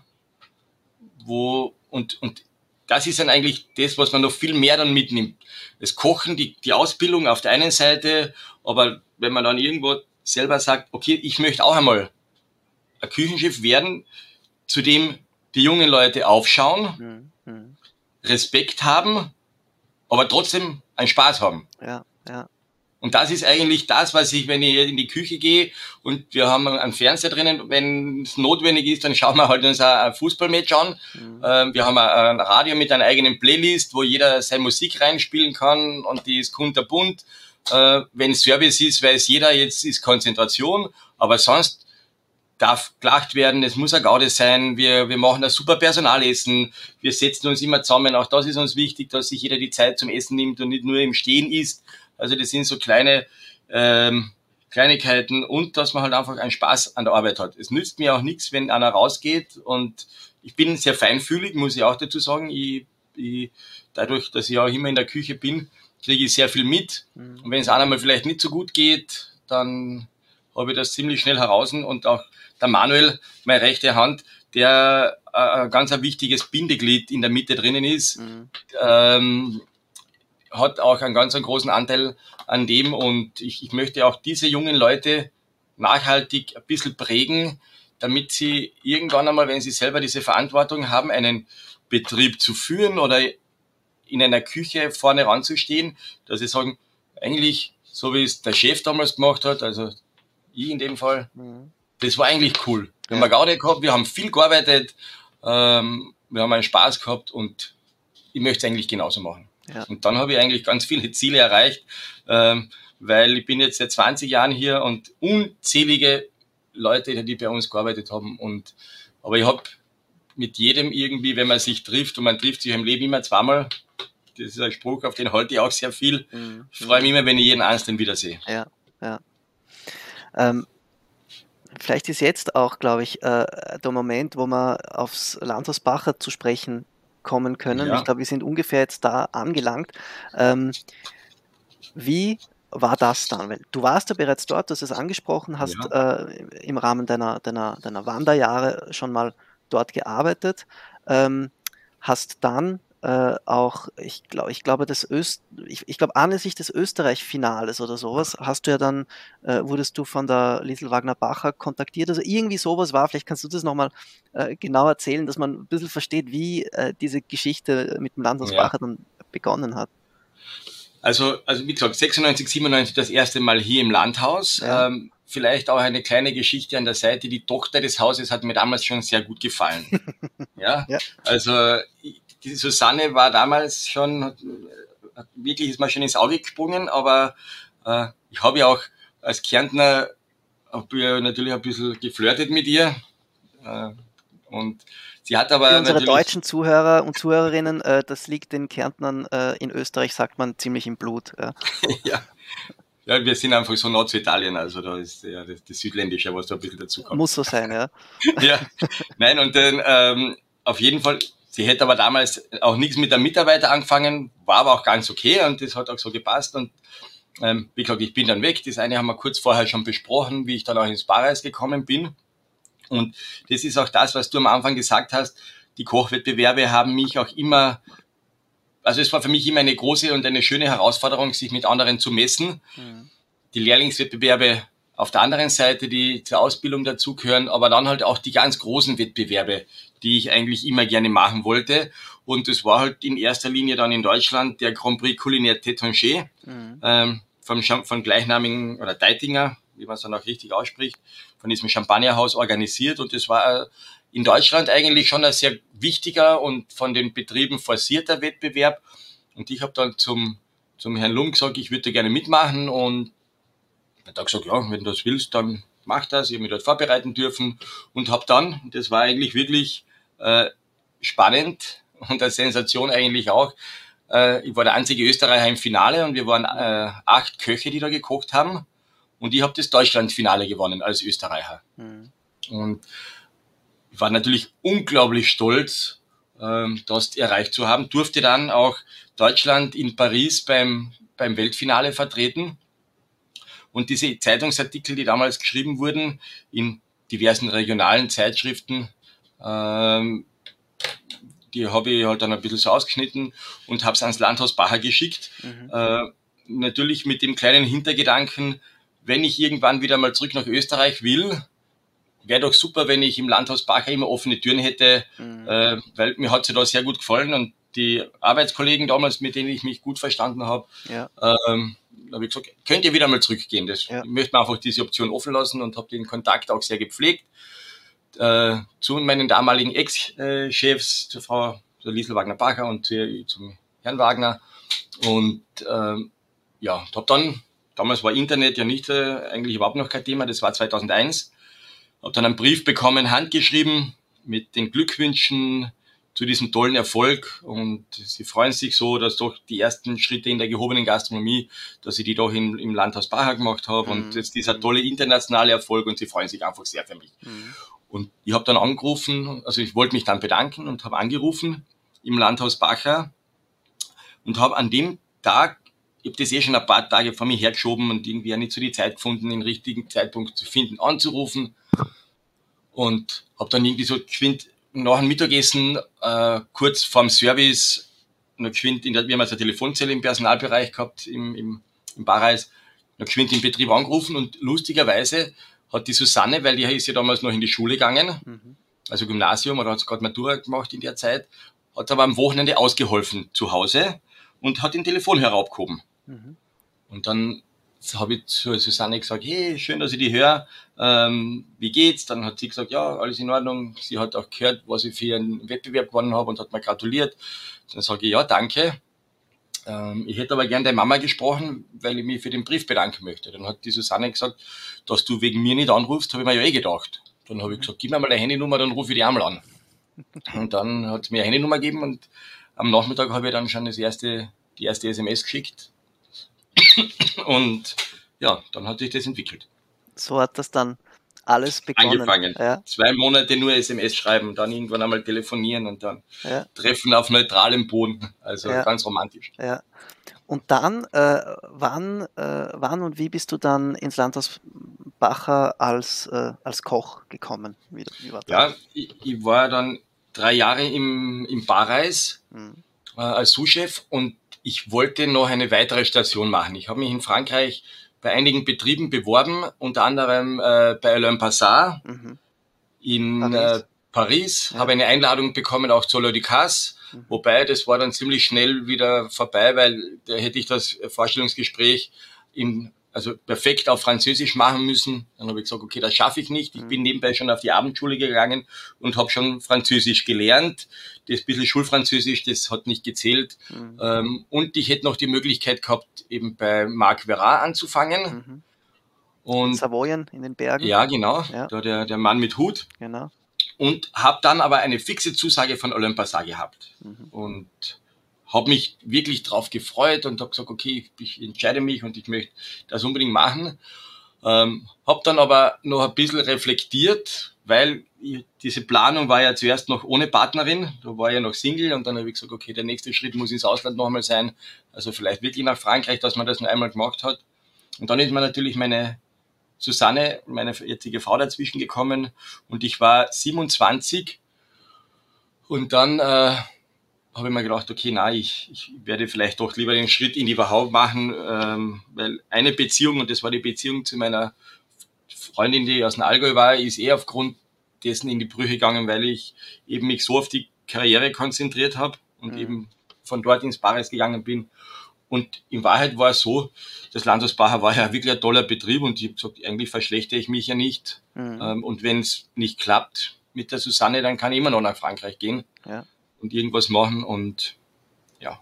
Speaker 2: wo, und, und das ist dann eigentlich das, was man noch viel mehr dann mitnimmt. Das Kochen, die, die Ausbildung auf der einen Seite, aber wenn man dann irgendwo selber sagt, okay, ich möchte auch einmal ein Küchenchef werden, zu dem die jungen Leute aufschauen, mhm. Respekt haben, aber trotzdem einen Spaß haben.
Speaker 4: Ja, ja.
Speaker 2: Und das ist eigentlich das, was ich, wenn ich in die Küche gehe und wir haben einen Fernseher drinnen, wenn es notwendig ist, dann schauen wir halt uns ein Fußballmatch an. Mhm. Ähm, wir haben ein Radio mit einer eigenen Playlist, wo jeder seine Musik reinspielen kann und die ist kunterbunt. Äh, wenn Service ist, weiß jeder, jetzt ist Konzentration, aber sonst darf gelacht werden, es muss ein Gaude sein, wir, wir machen ein super Personalessen, wir setzen uns immer zusammen, auch das ist uns wichtig, dass sich jeder die Zeit zum Essen nimmt und nicht nur im Stehen isst. Also das sind so kleine ähm, Kleinigkeiten und dass man halt einfach einen Spaß an der Arbeit hat. Es nützt mir auch nichts, wenn einer rausgeht und ich bin sehr feinfühlig, muss ich auch dazu sagen. Ich, ich, dadurch, dass ich auch immer in der Küche bin, kriege ich sehr viel mit. Mhm. Und wenn es einmal vielleicht nicht so gut geht, dann habe ich das ziemlich schnell heraus und auch der Manuel, meine rechte Hand, der äh, ein ganz ein wichtiges Bindeglied in der Mitte drinnen ist, mhm. ähm, hat auch einen ganz einen großen Anteil an dem und ich, ich möchte auch diese jungen Leute nachhaltig ein bisschen prägen, damit sie irgendwann einmal, wenn sie selber diese Verantwortung haben, einen Betrieb zu führen oder in einer Küche vorne ranzustehen, dass sie sagen, eigentlich so wie es der Chef damals gemacht hat, also ich in dem Fall, mhm. das war eigentlich cool. Wir ja. haben eine Gaude gehabt, wir haben viel gearbeitet, ähm, wir haben einen Spaß gehabt und ich möchte es eigentlich genauso machen. Ja. Und dann habe ich eigentlich ganz viele Ziele erreicht, ähm, weil ich bin jetzt seit zwanzig Jahren hier und unzählige Leute, die bei uns gearbeitet haben. Und aber ich habe mit jedem irgendwie, wenn man sich trifft und man trifft sich im Leben immer zweimal, das ist ein Spruch, auf den halte ich auch sehr viel. Mhm. Ich freue mich immer, wenn ich jeden Einzelnen wiedersehe.
Speaker 4: Ja, ja. Ähm, vielleicht ist jetzt auch, glaube ich, äh, der Moment, wo wir aufs Landhaus Bacher zu sprechen kommen können. Ja. Ich glaube, wir sind ungefähr jetzt da angelangt. Ähm, wie war das dann? Weil du warst ja bereits dort, du hast es angesprochen, hast ja. äh, im Rahmen deiner, deiner, deiner Wanderjahre schon mal dort gearbeitet, ähm, hast dann äh, auch, ich glaube, ich glaube, das Öst, ich, ich glaube, anlässlich des Österreich-Finales oder sowas, hast du ja dann, äh, wurdest du von der Liesl Wagner-Bacher kontaktiert, also irgendwie sowas war, vielleicht kannst du das nochmal äh, genau erzählen, dass man ein bisschen versteht, wie äh, diese Geschichte mit dem Landhaus ja. Bacher dann begonnen hat.
Speaker 2: Also, also wie gesagt, sechsundneunzig, siebenundneunzig das erste Mal hier im Landhaus. Ja. Ähm, vielleicht auch eine kleine Geschichte an der Seite. Die Tochter des Hauses hat mir damals schon sehr gut gefallen. ja? ja, also die Susanne war damals schon, hat, hat, wirklich ist mir schon ins Auge gesprungen, aber äh, ich habe ja auch als Kärntner hab ja natürlich ein bisschen geflirtet mit ihr. Äh, und sie hat aber
Speaker 4: für unsere deutschen Zuhörer und Zuhörerinnen, äh, das liegt den Kärntnern äh, in Österreich, sagt man, ziemlich im Blut. Ja.
Speaker 2: ja. ja, wir sind einfach so Nordzuitalien, also da ist ja das, das Südländische, was da ein bisschen dazu kommt.
Speaker 4: Muss so sein, ja.
Speaker 2: ja, nein, und dann ähm, auf jeden Fall, sie hätte aber damals auch nichts mit der Mitarbeiter angefangen, war aber auch ganz okay und das hat auch so gepasst und ähm, wie gesagt, ich bin dann weg. Das eine haben wir kurz vorher schon besprochen, wie ich dann auch ins Bareis gekommen bin. Und das ist auch das, was du am Anfang gesagt hast. Die Kochwettbewerbe haben mich auch immer, also es war für mich immer eine große und eine schöne Herausforderung, sich mit anderen zu messen. Mhm. Die Lehrlingswettbewerbe auf der anderen Seite die zur Ausbildung dazugehören, aber dann halt auch die ganz großen Wettbewerbe, die ich eigentlich immer gerne machen wollte. Und das war halt in erster Linie dann in Deutschland der Grand Prix Culinaire Tétanger, mhm. ähm, vom, vom gleichnamigen, oder Deitinger, wie man es dann auch richtig ausspricht, von diesem Champagnerhaus organisiert. Und das war in Deutschland eigentlich schon ein sehr wichtiger und von den Betrieben forcierter Wettbewerb. Und ich habe dann zum, zum Herrn Lum gesagt, ich würde gerne mitmachen. Und er hat gesagt, ja, wenn du das willst, dann mach das. Ich habe mich dort vorbereiten dürfen und habe dann, das war eigentlich wirklich äh, spannend und eine Sensation eigentlich auch, äh, ich war der einzige Österreicher im Finale und wir waren äh, acht Köche, die da gekocht haben. Und ich habe das Deutschlandfinale gewonnen als Österreicher. Mhm. Und ich war natürlich unglaublich stolz, ähm, das erreicht zu haben. Durfte dann auch Deutschland in Paris beim, beim Weltfinale vertreten. Und diese Zeitungsartikel, die damals geschrieben wurden, in diversen regionalen Zeitschriften, ähm, die habe ich halt dann ein bisschen so ausgeschnitten und habe es ans Landhaus Bacher geschickt. Mhm. Äh, natürlich mit dem kleinen Hintergedanken, wenn ich irgendwann wieder mal zurück nach Österreich will, wäre doch super, wenn ich im Landhaus Bacher immer offene Türen hätte, mhm. äh, weil mir hat sie da sehr gut gefallen und die Arbeitskollegen damals, mit denen ich mich gut verstanden habe, ja. ähm, habe ich gesagt, könnt ihr wieder mal zurückgehen. Das, ja. Ich möchte mir einfach diese Option offen lassen und habe den Kontakt auch sehr gepflegt äh, zu meinen damaligen Ex-Chefs, zur Frau zur Liesl Wagner-Bacher und zu, zum Herrn Wagner. Und ähm, ja, habe dann, damals war Internet ja nicht, äh, eigentlich überhaupt noch kein Thema, das war zweitausendeins. Habe dann einen Brief bekommen, handgeschrieben, mit den Glückwünschen zu diesem tollen Erfolg. Und sie freuen sich so, dass doch die ersten Schritte in der gehobenen Gastronomie, dass ich die doch im, im Landhaus Bacher gemacht habe. Mhm. Und jetzt dieser tolle internationale Erfolg und sie freuen sich einfach sehr für mich. Mhm. Und ich habe dann angerufen, also ich wollte mich dann bedanken und habe angerufen im Landhaus Bacher und habe an dem Tag, ich habe das eh schon ein paar Tage vor mir hergeschoben und irgendwie auch nicht so die Zeit gefunden, den richtigen Zeitpunkt zu finden, anzurufen. Und habe dann irgendwie so geschwind nach dem Mittagessen, äh, kurz vorm Service, noch geschwind, in der, wir haben also eine Telefonzelle im Personalbereich gehabt, im, im, im Barreis, noch geschwind im Betrieb angerufen und lustigerweise hat die Susanne, weil die ist ja damals noch in die Schule gegangen, mhm. also Gymnasium, oder hat gerade Matura gemacht in der Zeit, hat aber am Wochenende ausgeholfen zu Hause und hat den Telefonhörer abgehoben. Mhm. Und dann habe ich zu Susanne gesagt, hey, schön, dass ich die höre, ähm, wie geht's? Dann hat sie gesagt, ja, alles in Ordnung. Sie hat auch gehört, was ich für einen Wettbewerb gewonnen habe und hat mir gratuliert. Dann sage ich, ja, danke. Ähm, ich hätte aber gern deine Mama gesprochen, weil ich mich für den Brief bedanken möchte. Dann hat die Susanne gesagt, dass du wegen mir nicht anrufst, habe ich mir ja eh gedacht. Dann habe ich gesagt, gib mir mal deine Handynummer, dann rufe ich die einmal an. Und dann hat sie mir eine Handynummer gegeben und am Nachmittag habe ich dann schon das erste, die erste S M S geschickt. Und ja, dann hat sich das entwickelt.
Speaker 4: So hat das dann alles begonnen.
Speaker 2: Angefangen. Ja. Zwei Monate nur S M S schreiben, dann irgendwann einmal telefonieren und dann ja. Treffen auf neutralem Boden. Also ja. ganz romantisch.
Speaker 4: Ja. Und dann, äh, wann, äh, wann und wie bist du dann ins Landhaus Bacher als, äh, als Koch gekommen? Wie, wie war das?
Speaker 2: Ja, ich, ich war dann drei Jahre im, im Barreis mhm. äh, als Sous-Chef und ich wollte noch eine weitere Station machen. Ich habe mich in Frankreich bei einigen Betrieben beworben, unter anderem äh, bei Alain Passard mhm. in Paris, äh, Paris ja. habe eine Einladung bekommen, auch zu Le Ducasse, mhm. wobei das war dann ziemlich schnell wieder vorbei, weil da hätte ich das Vorstellungsgespräch in, also perfekt auf Französisch machen müssen. Dann habe ich gesagt, okay, das schaffe ich nicht. Ich mhm. bin nebenbei schon auf die Abendschule gegangen und habe schon Französisch gelernt. Das bisschen Schulfranzösisch, das hat nicht gezählt. Mhm. Ähm, und ich hätte noch die Möglichkeit gehabt, eben bei Marc Verrat anzufangen.
Speaker 4: Mhm. Und in Savoyen, in den Bergen.
Speaker 2: Ja, genau. Ja. Da der, der Mann mit Hut.
Speaker 4: Genau.
Speaker 2: Und habe dann aber eine fixe Zusage von Alain Passard gehabt. Mhm. Und habe mich wirklich drauf gefreut und habe gesagt, okay, ich entscheide mich und ich möchte das unbedingt machen. Ähm, habe dann aber noch ein bisschen reflektiert, weil ich, diese Planung war ja zuerst noch ohne Partnerin, da war ich ja noch Single und dann habe ich gesagt, okay, der nächste Schritt muss ins Ausland noch einmal sein, also vielleicht wirklich nach Frankreich, dass man das noch einmal gemacht hat. Und dann ist mir natürlich meine Susanne, meine jetzige Frau, dazwischen gekommen und ich war siebenundzwanzig und dann äh, habe ich mir gedacht, okay, na, ich, ich werde vielleicht doch lieber den Schritt in die Wahau machen, ähm, weil eine Beziehung, und das war die Beziehung zu meiner Freundin, die aus dem Allgäu war, ist eh aufgrund dessen in die Brüche gegangen, weil ich eben mich so auf die Karriere konzentriert habe und mhm. eben von dort ins Bares gegangen bin. Und in Wahrheit war es so, das Landhaus Bacher war ja wirklich ein toller Betrieb und ich habe gesagt, eigentlich verschlechtere ich mich ja nicht. Mhm. Ähm, und wenn es nicht klappt mit der Susanne, dann kann ich immer noch nach Frankreich gehen ja. und irgendwas machen. Und ja,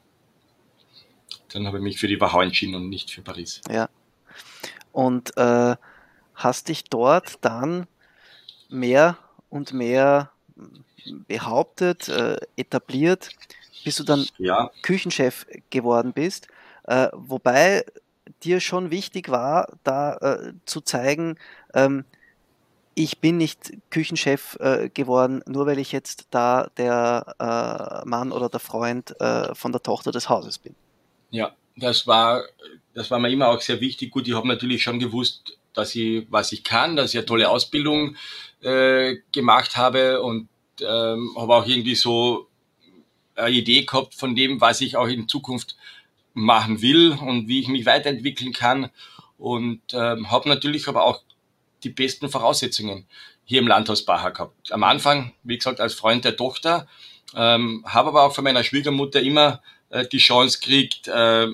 Speaker 2: dann habe ich mich für die Wachau entschieden und nicht für Paris.
Speaker 4: Ja. Und äh, hast dich dort dann mehr und mehr behauptet, äh, etabliert, bis du dann ja. Küchenchef geworden bist, äh, wobei dir schon wichtig war, da äh, zu zeigen, ähm, ich bin nicht Küchenchef äh, geworden, nur weil ich jetzt da der äh, Mann oder der Freund äh, von der Tochter des Hauses bin.
Speaker 2: Ja, das war, das war mir immer auch sehr wichtig. Gut, ich habe natürlich schon gewusst, dass ich, was ich kann, dass ich eine tolle Ausbildung äh, gemacht habe und ähm, habe auch irgendwie so eine Idee gehabt von dem, was ich auch in Zukunft machen will und wie ich mich weiterentwickeln kann und ähm, habe natürlich aber auch die besten Voraussetzungen hier im Landhaus Bacher gehabt. Am Anfang, wie gesagt, als Freund der Tochter, ähm, habe aber auch von meiner Schwiegermutter immer äh, die Chance gekriegt, äh,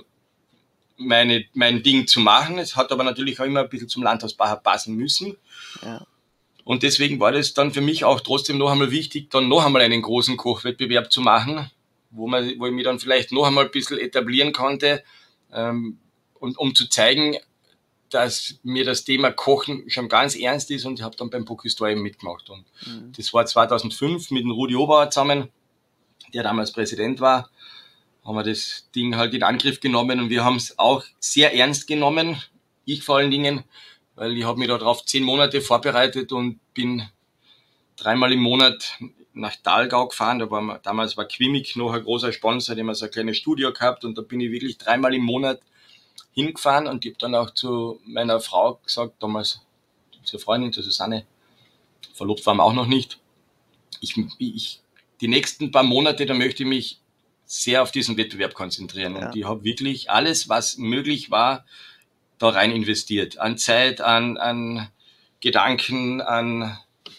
Speaker 2: meine, mein Ding zu machen. Es hat aber natürlich auch immer ein bisschen zum Landhaus Bacher passen müssen. Ja. Und deswegen war das dann für mich auch trotzdem noch einmal wichtig, dann noch einmal einen großen Kochwettbewerb zu machen, wo, man, wo ich mich dann vielleicht noch einmal ein bisschen etablieren konnte, ähm, und um zu zeigen, dass mir das Thema Kochen schon ganz ernst ist, und ich habe dann beim Bocuse d'Or eben mitgemacht. Und mhm. das war zweitausendfünf mit dem Rudi Obauer zusammen, der damals Präsident war, haben wir das Ding halt in Angriff genommen und wir haben es auch sehr ernst genommen, ich vor allen Dingen, weil ich habe mich darauf zehn Monate vorbereitet und bin dreimal im Monat nach Thalgau gefahren. Da war, damals war Quimic noch ein großer Sponsor, die haben so ein kleines Studio gehabt und da bin ich wirklich dreimal im Monat hingefahren und ich habe dann auch zu meiner Frau gesagt, damals zur Freundin, zur Susanne, verlobt waren wir auch noch nicht, ich, ich, die nächsten paar Monate, da möchte ich mich sehr auf diesen Wettbewerb konzentrieren. Ja. Und ich habe wirklich alles, was möglich war, da rein investiert. An Zeit, an, an Gedanken, an,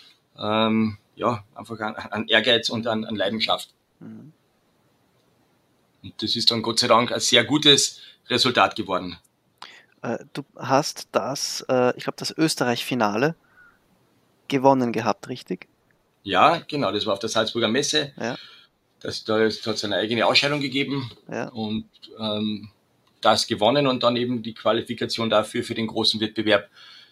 Speaker 2: ähm, ja, einfach an, an Ehrgeiz und an, an Leidenschaft. Mhm. Und das ist dann Gott sei Dank ein sehr gutes Resultat geworden.
Speaker 4: Äh, du hast das, äh, ich glaube, das Österreich-Finale gewonnen gehabt, richtig?
Speaker 2: Ja, genau, das war auf der Salzburger Messe.
Speaker 4: Ja.
Speaker 2: Das, da hat es eine eigene Ausscheidung gegeben ja. und ähm, das gewonnen und dann eben die Qualifikation dafür für den großen Wettbewerb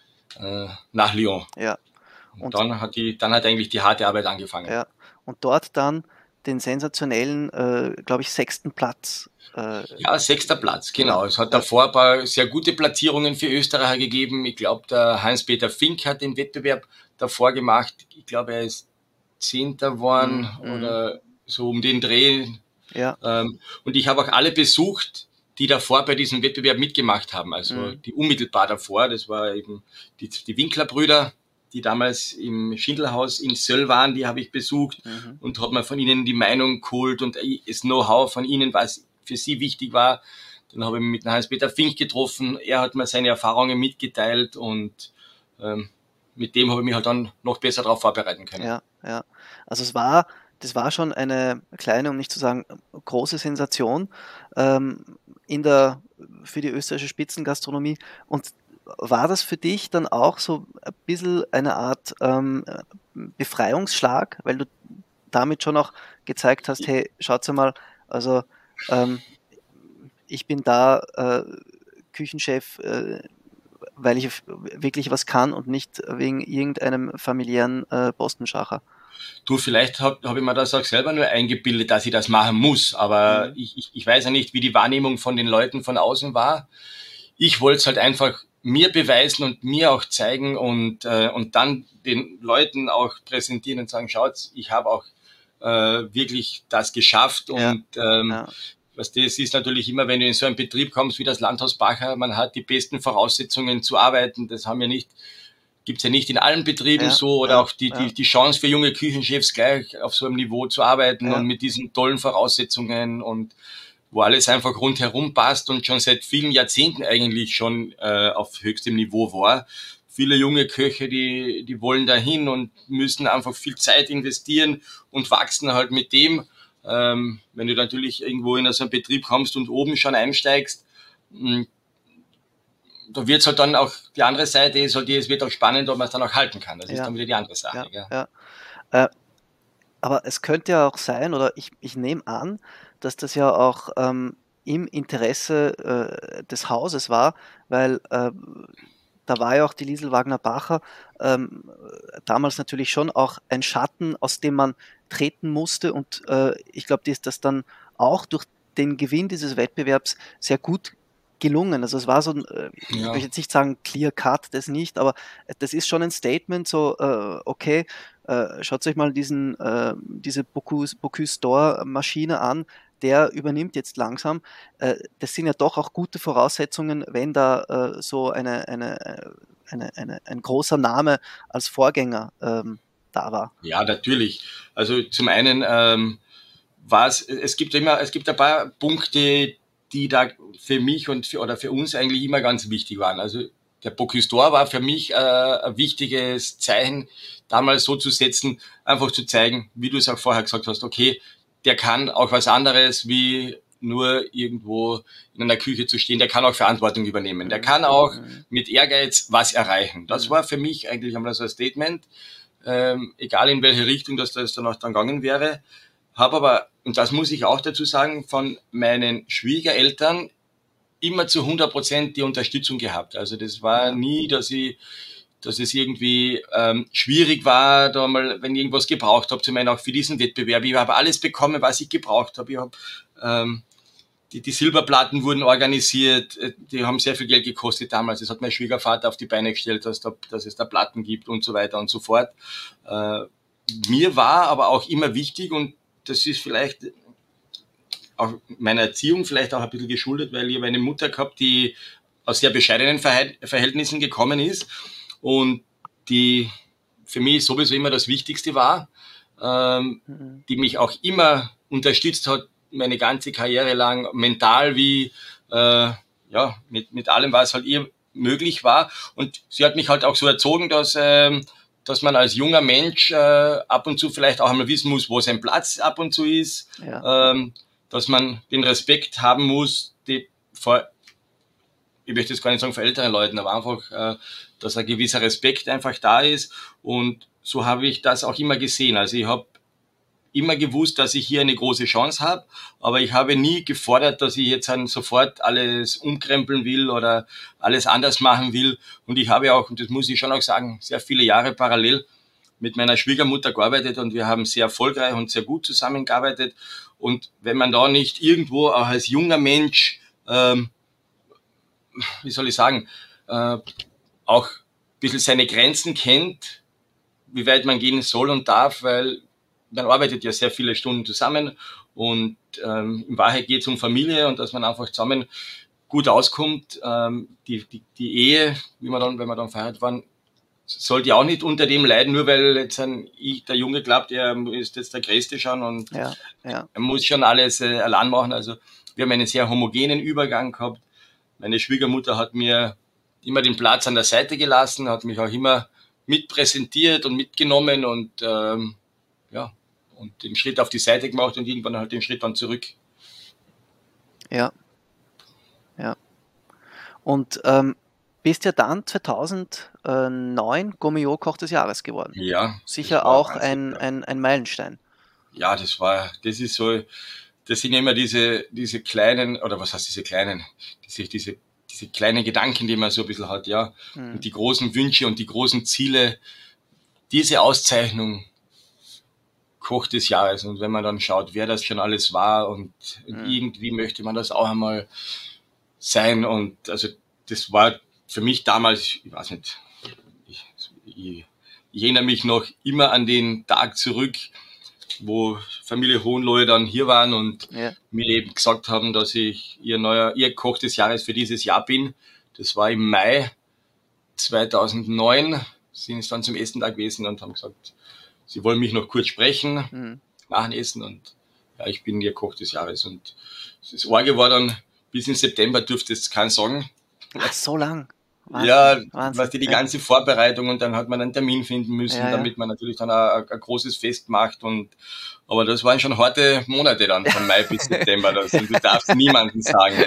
Speaker 2: äh, nach Lyon.
Speaker 4: Ja.
Speaker 2: Und, und dann hat die, dann hat eigentlich die harte Arbeit angefangen.
Speaker 4: Ja. Und dort dann den sensationellen, äh, glaube ich, sechsten Platz. Äh,
Speaker 2: ja, sechster Platz, genau. Ja. Es hat davor ein paar sehr gute Platzierungen für Österreicher gegeben. Ich glaube, der Hans-Peter Fink hat den Wettbewerb davor gemacht. Ich glaube, er ist Zehnter geworden mhm. oder so um den Dreh.
Speaker 4: Ja.
Speaker 2: Ähm, und ich habe auch alle besucht, die davor bei diesem Wettbewerb mitgemacht haben. Also mhm. die unmittelbar davor, das war eben die, die Winkler-Brüder, die damals im Schindelhaus in Söll waren, die habe ich besucht mhm. und habe mir von ihnen die Meinung geholt und das Know-how von ihnen, was für sie wichtig war. Dann habe ich mich mit Hans-Peter Fink getroffen, er hat mir seine Erfahrungen mitgeteilt und ähm, mit dem habe ich mich halt dann noch besser darauf vorbereiten können.
Speaker 4: Ja, ja. Also es war, das war schon eine kleine, um nicht zu sagen große Sensation ähm, in der, für die österreichische Spitzengastronomie. Und war das für dich dann auch so ein bisschen eine Art ähm, Befreiungsschlag, weil du damit schon auch gezeigt hast, hey, schaut mal, also ähm, ich bin da äh, Küchenchef, äh, weil ich wirklich was kann und nicht wegen irgendeinem familiären äh, Postenschacher.
Speaker 2: Du, vielleicht habe hab ich mir das auch selber nur eingebildet, dass ich das machen muss, aber mhm. ich, ich, ich weiß ja nicht, wie die Wahrnehmung von den Leuten von außen war. Ich wollte es halt einfach mir beweisen und mir auch zeigen und, äh, und dann den Leuten auch präsentieren und sagen, schaut, ich habe auch äh, wirklich das geschafft und ja. Ähm, ja. Was das ist natürlich immer, wenn du in so einen Betrieb kommst wie das Landhaus Bacher, man hat die besten Voraussetzungen zu arbeiten. Das haben wir nicht, gibt's ja nicht in allen Betrieben ja, so oder ja, auch die, ja. die, die Chance für junge Küchenchefs gleich auf so einem Niveau zu arbeiten ja. und mit diesen tollen Voraussetzungen und wo alles einfach rundherum passt und schon seit vielen Jahrzehnten eigentlich schon äh, auf höchstem Niveau war. viele junge Köche, die, die wollen dahin und müssen einfach viel Zeit investieren und wachsen halt mit dem. Ähm, wenn du natürlich irgendwo in so einen Betrieb kommst und oben schon einsteigst, mh, da wird es halt dann auch, die andere Seite ist halt, es wird auch spannend, ob man es dann auch halten kann. Das ja. ist dann wieder die andere Sache.
Speaker 4: Ja, ja. Äh, aber es könnte ja auch sein, oder ich, ich nehme an, dass das ja auch ähm, im Interesse äh, des Hauses war, weil äh, da war ja auch die Liesl Wagner-Bacher ähm, damals natürlich schon auch ein Schatten, aus dem man treten musste, und äh, ich glaube, die ist das dann auch durch den Gewinn dieses Wettbewerbs sehr gut gelungen. Also es war so ein, äh, ich
Speaker 2: Ja.
Speaker 4: möchte jetzt nicht sagen Clear Cut, das nicht, aber das ist schon ein Statement, so äh, okay, äh, schaut euch mal diesen, äh, diese Bocuse, Bocuse d'Or Maschine an, der übernimmt jetzt langsam. Äh, das sind ja doch auch gute Voraussetzungen, wenn da äh, so eine, eine, eine, eine, ein großer Name als Vorgänger ähm, da war.
Speaker 2: Ja, natürlich. Also zum einen ähm, war es, es gibt immer, es gibt ein paar Punkte, die da für mich und für, oder für uns eigentlich immer ganz wichtig waren. Also der Bocuse d'Or war für mich äh, ein wichtiges Zeichen, damals so zu setzen, einfach zu zeigen, wie du es auch vorher gesagt hast, okay, der kann auch was anderes, wie nur irgendwo in einer Küche zu stehen. Der kann auch Verantwortung übernehmen. Der kann auch mit Ehrgeiz was erreichen. Das war für mich eigentlich einmal so ein Statement, ähm, egal in welche Richtung das, das dann auch dann gegangen wäre. Habe aber, und das muss ich auch dazu sagen, von meinen Schwiegereltern immer zu hundert Prozent die Unterstützung gehabt. Also das war nie, dass ich, dass es irgendwie ähm, schwierig war, da mal, wenn ich irgendwas gebraucht habe, zum einen auch für diesen Wettbewerb. Ich habe alles bekommen, was ich gebraucht habe. Ich habe ähm, die, die Silberplatten wurden organisiert, die haben sehr viel Geld gekostet damals. Das hat mein Schwiegervater auf die Beine gestellt, dass, da, dass es da Platten gibt und so weiter und so fort. Äh, mir war aber auch immer wichtig, und das ist vielleicht auch meiner Erziehung vielleicht auch ein bisschen geschuldet, weil ich habe eine Mutter gehabt, die aus sehr bescheidenen Verhältnissen gekommen ist und die für mich sowieso immer das Wichtigste war, ähm, mhm. die mich auch immer unterstützt hat, meine ganze Karriere lang, mental wie äh, ja mit mit allem, was halt ihr möglich war. Und sie hat mich halt auch so erzogen, dass ähm, dass man als junger Mensch äh, ab und zu vielleicht auch einmal wissen muss, wo sein Platz ab und zu ist, ja. ähm, dass man den Respekt haben muss, die vor, ich möchte jetzt gar nicht sagen vor älteren Leuten, aber einfach, äh, dass ein gewisser Respekt einfach da ist. Und so habe ich das auch immer gesehen. Also ich habe immer gewusst, dass ich hier eine große Chance habe, aber ich habe nie gefordert, dass ich jetzt dann sofort alles umkrempeln will oder alles anders machen will. Und ich habe auch, und das muss ich schon auch sagen, sehr viele Jahre parallel mit meiner Schwiegermutter gearbeitet, und wir haben sehr erfolgreich und sehr gut zusammengearbeitet. Und wenn man da nicht irgendwo auch als junger Mensch, ähm, wie soll ich sagen, äh, auch ein bisschen seine Grenzen kennt, wie weit man gehen soll und darf, weil man arbeitet ja sehr viele Stunden zusammen, und ähm, in Wahrheit geht es um Familie und dass man einfach zusammen gut auskommt. Ähm, die, die, die Ehe, wie man dann, wenn wir dann verheiratet waren, sollte auch nicht unter dem leiden, nur weil jetzt ein, ich, der Junge glaubt, er ist jetzt der Größte schon und
Speaker 4: ja, ja.
Speaker 2: er muss schon alles äh, allein machen. Also wir haben einen sehr homogenen Übergang gehabt. Meine Schwiegermutter hat mir immer den Platz an der Seite gelassen, hat mich auch immer mitpräsentiert und mitgenommen und ähm, ja, und den Schritt auf die Seite gemacht und irgendwann halt den Schritt dann zurück.
Speaker 4: Ja, ja. Und ähm, bist ja dann zweitausendneun Gourmillot-Koch des Jahres geworden.
Speaker 2: Ja.
Speaker 4: Sicher auch ein, ein, ein Meilenstein.
Speaker 2: Ja, das war, das ist so, das sind immer diese, diese kleinen, oder was heißt diese kleinen, diese, diese, diese kleinen Gedanken, die man so ein bisschen hat, ja. Mhm. Und die großen Wünsche und die großen Ziele, diese Auszeichnung, Koch des Jahres. Und wenn man dann schaut, wer das schon alles war und, mhm. und irgendwie möchte man das auch einmal sein. Und also das war für mich damals, ich weiß nicht, ich, ich, ich erinnere mich noch immer an den Tag zurück, wo Familie Hohenlohe dann hier waren und ja. mir eben gesagt haben, dass ich ihr neuer, ihr Koch des Jahres für dieses Jahr bin. Das war im Mai zweitausendneun, sind es dann zum ersten Tag gewesen und haben gesagt, sie wollen mich noch kurz sprechen, mhm. nach dem Essen, und ja, ich bin ihr Koch des Jahres. Und das Orge war dann, bis in September durfte es keinen sagen.
Speaker 4: Ach, so lang? Wahnsinn,
Speaker 2: ja,
Speaker 4: Wahnsinn,
Speaker 2: weißt du, die
Speaker 4: ja.
Speaker 2: ganze Vorbereitung und dann hat man einen Termin finden müssen,
Speaker 4: Ja, ja.
Speaker 2: damit man natürlich dann ein, ein großes Fest macht und, aber das waren schon harte Monate dann, von Mai bis September, das, und du darfst niemandem sagen.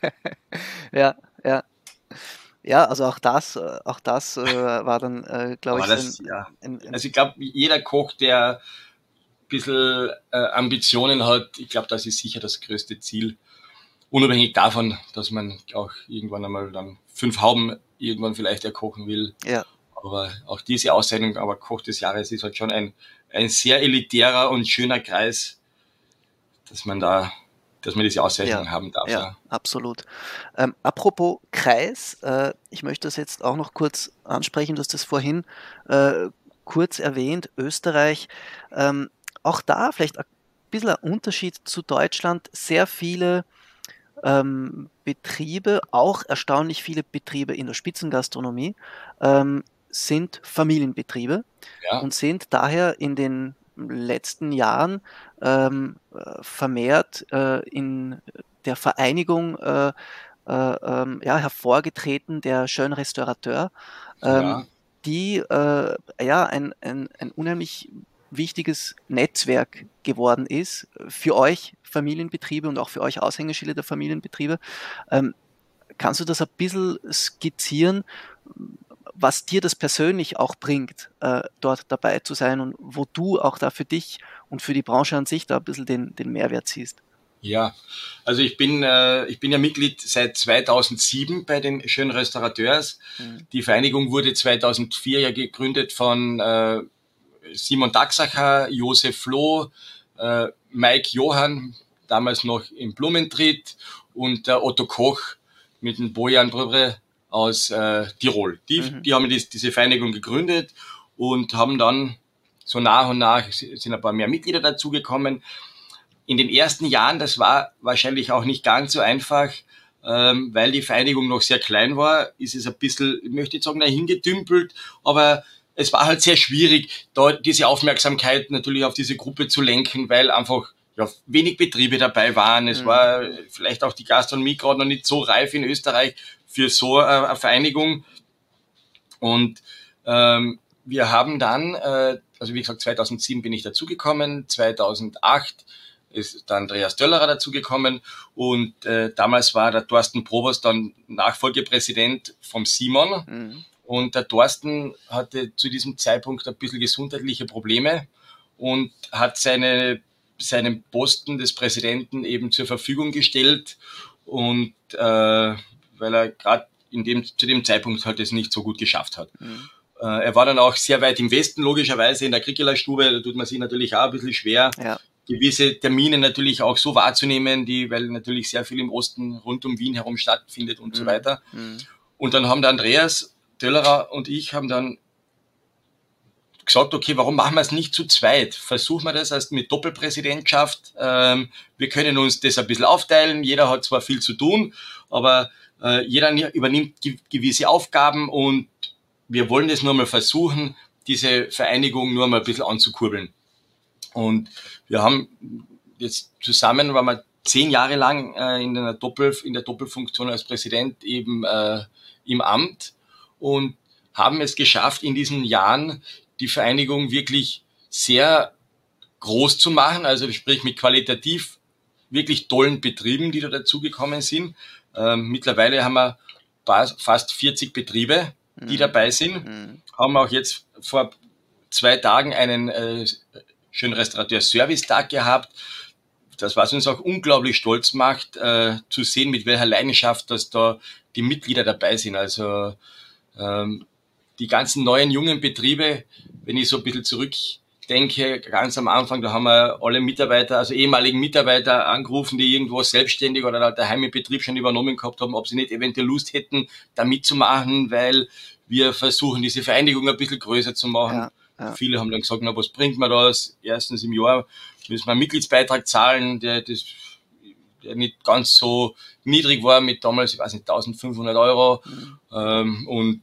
Speaker 4: Ja, ja. Ja, also auch das, äh, auch das äh, war dann, äh, glaube
Speaker 2: Aber
Speaker 4: ich,
Speaker 2: das,
Speaker 4: ein,
Speaker 2: ja,
Speaker 4: ein, ein,
Speaker 2: also ich glaube, jeder Koch, der ein bisschen äh, Ambitionen hat, ich glaube, das ist sicher das größte Ziel. Unabhängig davon, dass man auch irgendwann einmal dann fünf Hauben irgendwann vielleicht erkochen will.
Speaker 4: ja,
Speaker 2: Aber auch diese Auszeichnung, aber Koch des Jahres ist halt schon ein, ein sehr elitärer und schöner Kreis, dass man da, dass man diese Auszeichnung
Speaker 4: Ja,
Speaker 2: haben darf.
Speaker 4: ja,
Speaker 2: Ja.
Speaker 4: absolut. Ähm, apropos Kreis, äh, ich möchte das jetzt auch noch kurz ansprechen, du hast das vorhin äh, kurz erwähnt, Österreich. Ähm, auch da vielleicht ein bisschen ein Unterschied zu Deutschland, sehr viele ähm, Betriebe, auch erstaunlich viele Betriebe in der Spitzengastronomie, ähm, sind Familienbetriebe
Speaker 2: Ja,
Speaker 4: und sind daher in den letzten Jahren ähm, äh, vermehrt äh, in der Vereinigung äh, äh, ähm, ja, hervorgetreten, der Schön Restaurateur, ähm,
Speaker 2: ja,
Speaker 4: die äh, ja ein, ein, ein unheimlich wichtiges Netzwerk geworden ist für euch Familienbetriebe und auch für euch Aushängeschilder der Familienbetriebe. Ähm, kannst du das ein bisschen skizzieren, was dir das persönlich auch bringt, äh, dort dabei zu sein und wo du auch da für dich und für die Branche an sich da ein bisschen den, den Mehrwert siehst?
Speaker 2: ja. Also ich bin, äh, ich bin ja Mitglied seit zweitausendsieben bei den Schön Restaurateurs.
Speaker 4: Mhm.
Speaker 2: Die Vereinigung wurde zweitausendvier ja gegründet von äh, Simon Daxacher, Josef Floh, äh, Mike Johann, damals noch im Blumentritt, und der Otto Koch mit dem Bojan Brübre aus äh, Tirol. Die,
Speaker 4: Mhm.
Speaker 2: die haben dies, diese Vereinigung gegründet und haben dann so nach und nach sind ein paar mehr Mitglieder dazugekommen. In den ersten Jahren, das war wahrscheinlich auch nicht ganz so einfach, ähm, weil die Vereinigung noch sehr klein war, ist es ein bisschen, ich möchte jetzt sagen, dahingedümpelt, aber es war halt sehr schwierig, da diese Aufmerksamkeit natürlich auf diese Gruppe zu lenken, weil einfach ja, wenig Betriebe dabei waren. Es
Speaker 4: Mhm.
Speaker 2: war vielleicht auch die Gastronomie gerade noch nicht so reif in Österreich für so eine Vereinigung. Und ähm, wir haben dann, äh, also wie gesagt, zweitausendsieben bin ich dazugekommen, zweitausendacht ist der Andreas Döllerer dazugekommen und äh, damals war der Thorsten Provost dann Nachfolgepräsident vom Simon.
Speaker 4: Mhm.
Speaker 2: Und der Thorsten hatte zu diesem Zeitpunkt ein bisschen gesundheitliche Probleme und hat seine, seinen Posten des Präsidenten eben zur Verfügung gestellt. Und äh, weil er gerade in dem, zu dem Zeitpunkt halt es nicht so gut geschafft hat.
Speaker 4: Mhm.
Speaker 2: Äh, er war dann auch sehr weit im Westen, logischerweise in der Krickeler-Stube. Da tut man sich natürlich auch ein bisschen schwer,
Speaker 4: Ja.
Speaker 2: gewisse Termine natürlich auch so wahrzunehmen, die, weil natürlich sehr viel im Osten rund um Wien herum stattfindet und
Speaker 4: Mhm.
Speaker 2: so weiter.
Speaker 4: Mhm.
Speaker 2: Und dann haben der Andreas Döllerer und ich haben dann gesagt, okay, warum machen wir es nicht zu zweit? Versuchen wir das erst mit Doppelpräsidentschaft. Ähm, wir können uns das ein bisschen aufteilen. Jeder hat zwar viel zu tun, aber äh, jeder übernimmt ge- gewisse Aufgaben und wir wollen das nur mal versuchen, diese Vereinigung nur mal ein bisschen anzukurbeln. Und wir haben jetzt zusammen, waren wir zehn Jahre lang äh, in, einer Doppel, in der Doppelfunktion als Präsident eben äh, im Amt und haben es geschafft, in diesen Jahren die Vereinigung wirklich sehr groß zu machen, also sprich mit qualitativ wirklich tollen Betrieben, die da dazugekommen sind. Ähm, mittlerweile haben wir fast vierzig Betriebe, die
Speaker 4: Mhm.
Speaker 2: dabei sind.
Speaker 4: Mhm.
Speaker 2: Haben auch jetzt vor zwei Tagen einen äh, schönen Restaurateur-Service-Tag gehabt. Das, was uns auch unglaublich stolz macht, äh, zu sehen, mit welcher Leidenschaft, dass da die Mitglieder dabei sind. Also ähm, die ganzen neuen, jungen Betriebe, wenn ich so ein bisschen zurückdenke, ganz am Anfang, da haben wir alle Mitarbeiter, also ehemaligen Mitarbeiter angerufen, die irgendwo selbstständig oder daheim im Betrieb schon übernommen gehabt haben, ob sie nicht eventuell Lust hätten, da mitzumachen, weil wir versuchen, diese Vereinigung ein bisschen größer zu machen.
Speaker 4: Ja, ja.
Speaker 2: Viele haben dann gesagt, na, was bringt mir das? Erstens im Jahr müssen wir einen Mitgliedsbeitrag zahlen, der, das, der nicht ganz so niedrig war mit damals, ich weiß nicht, eintausendfünfhundert Euro.
Speaker 4: Mhm.
Speaker 2: Ähm, und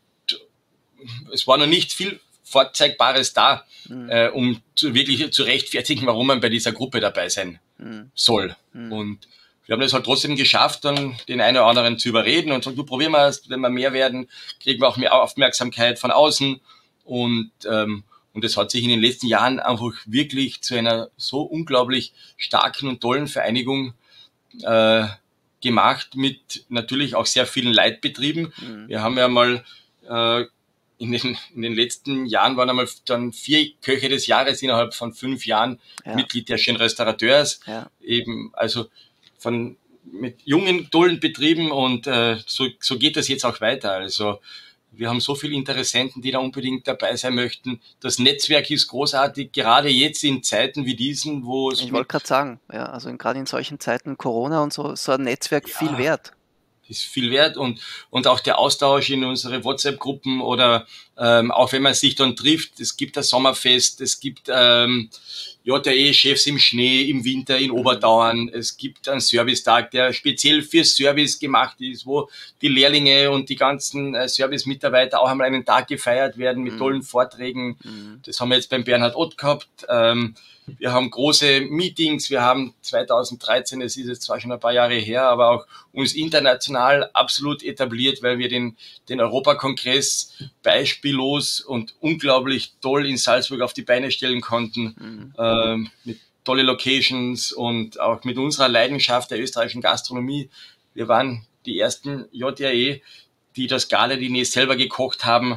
Speaker 2: es war noch nicht viel Vorzeigbares da,
Speaker 4: Mhm.
Speaker 2: äh, um zu, wirklich zu rechtfertigen, warum man bei dieser Gruppe dabei sein
Speaker 4: Mhm.
Speaker 2: soll.
Speaker 4: Mhm.
Speaker 2: Und wir haben das halt trotzdem geschafft, dann den einen oder anderen zu überreden und sagen, du, probier mal, wenn wir mehr werden, kriegen wir auch mehr Aufmerksamkeit von außen. Und ähm, und das hat sich in den letzten Jahren einfach wirklich zu einer so unglaublich starken und tollen Vereinigung äh, gemacht, mit natürlich auch sehr vielen Leitbetrieben. Mhm. Wir haben ja mal äh, in den, in den letzten Jahren waren einmal dann vier Köche des Jahres innerhalb von fünf Jahren ja. Mitglied der schönen Restaurateurs. Ja. Eben, also von mit jungen, tollen Betrieben und äh, so, so geht das jetzt auch weiter. Also wir haben so viele Interessenten, die da unbedingt dabei sein möchten. Das Netzwerk ist großartig, gerade jetzt in Zeiten wie diesen, wo es...
Speaker 4: Ich wollte gerade sagen, ja, also gerade in solchen Zeiten Corona und so, so ein Netzwerk ja, viel wert.
Speaker 2: Ist viel wert und und auch der Austausch in unsere WhatsApp-Gruppen oder ähm, auch wenn man sich dann trifft, es gibt das Sommerfest, es gibt ähm, J R E-Chefs im Schnee, im Winter in Oberdauern, es gibt einen Servicetag, der speziell für Service gemacht ist, wo die Lehrlinge und die ganzen äh, Service-Mitarbeiter auch einmal einen Tag gefeiert werden mit mhm. tollen Vorträgen. Mhm. Das haben wir jetzt beim Bernhard Ott gehabt. Ähm, Wir haben große Meetings, wir haben zweitausenddreizehn, es ist jetzt zwar schon ein paar Jahre her, aber auch uns international absolut etabliert, weil wir den, den Europakongress beispiellos und unglaublich toll in Salzburg auf die Beine stellen konnten, mhm. ähm, mit tolle Locations und auch mit unserer Leidenschaft der österreichischen Gastronomie. Wir waren die ersten J R E, die das Gala-Diner selber gekocht haben,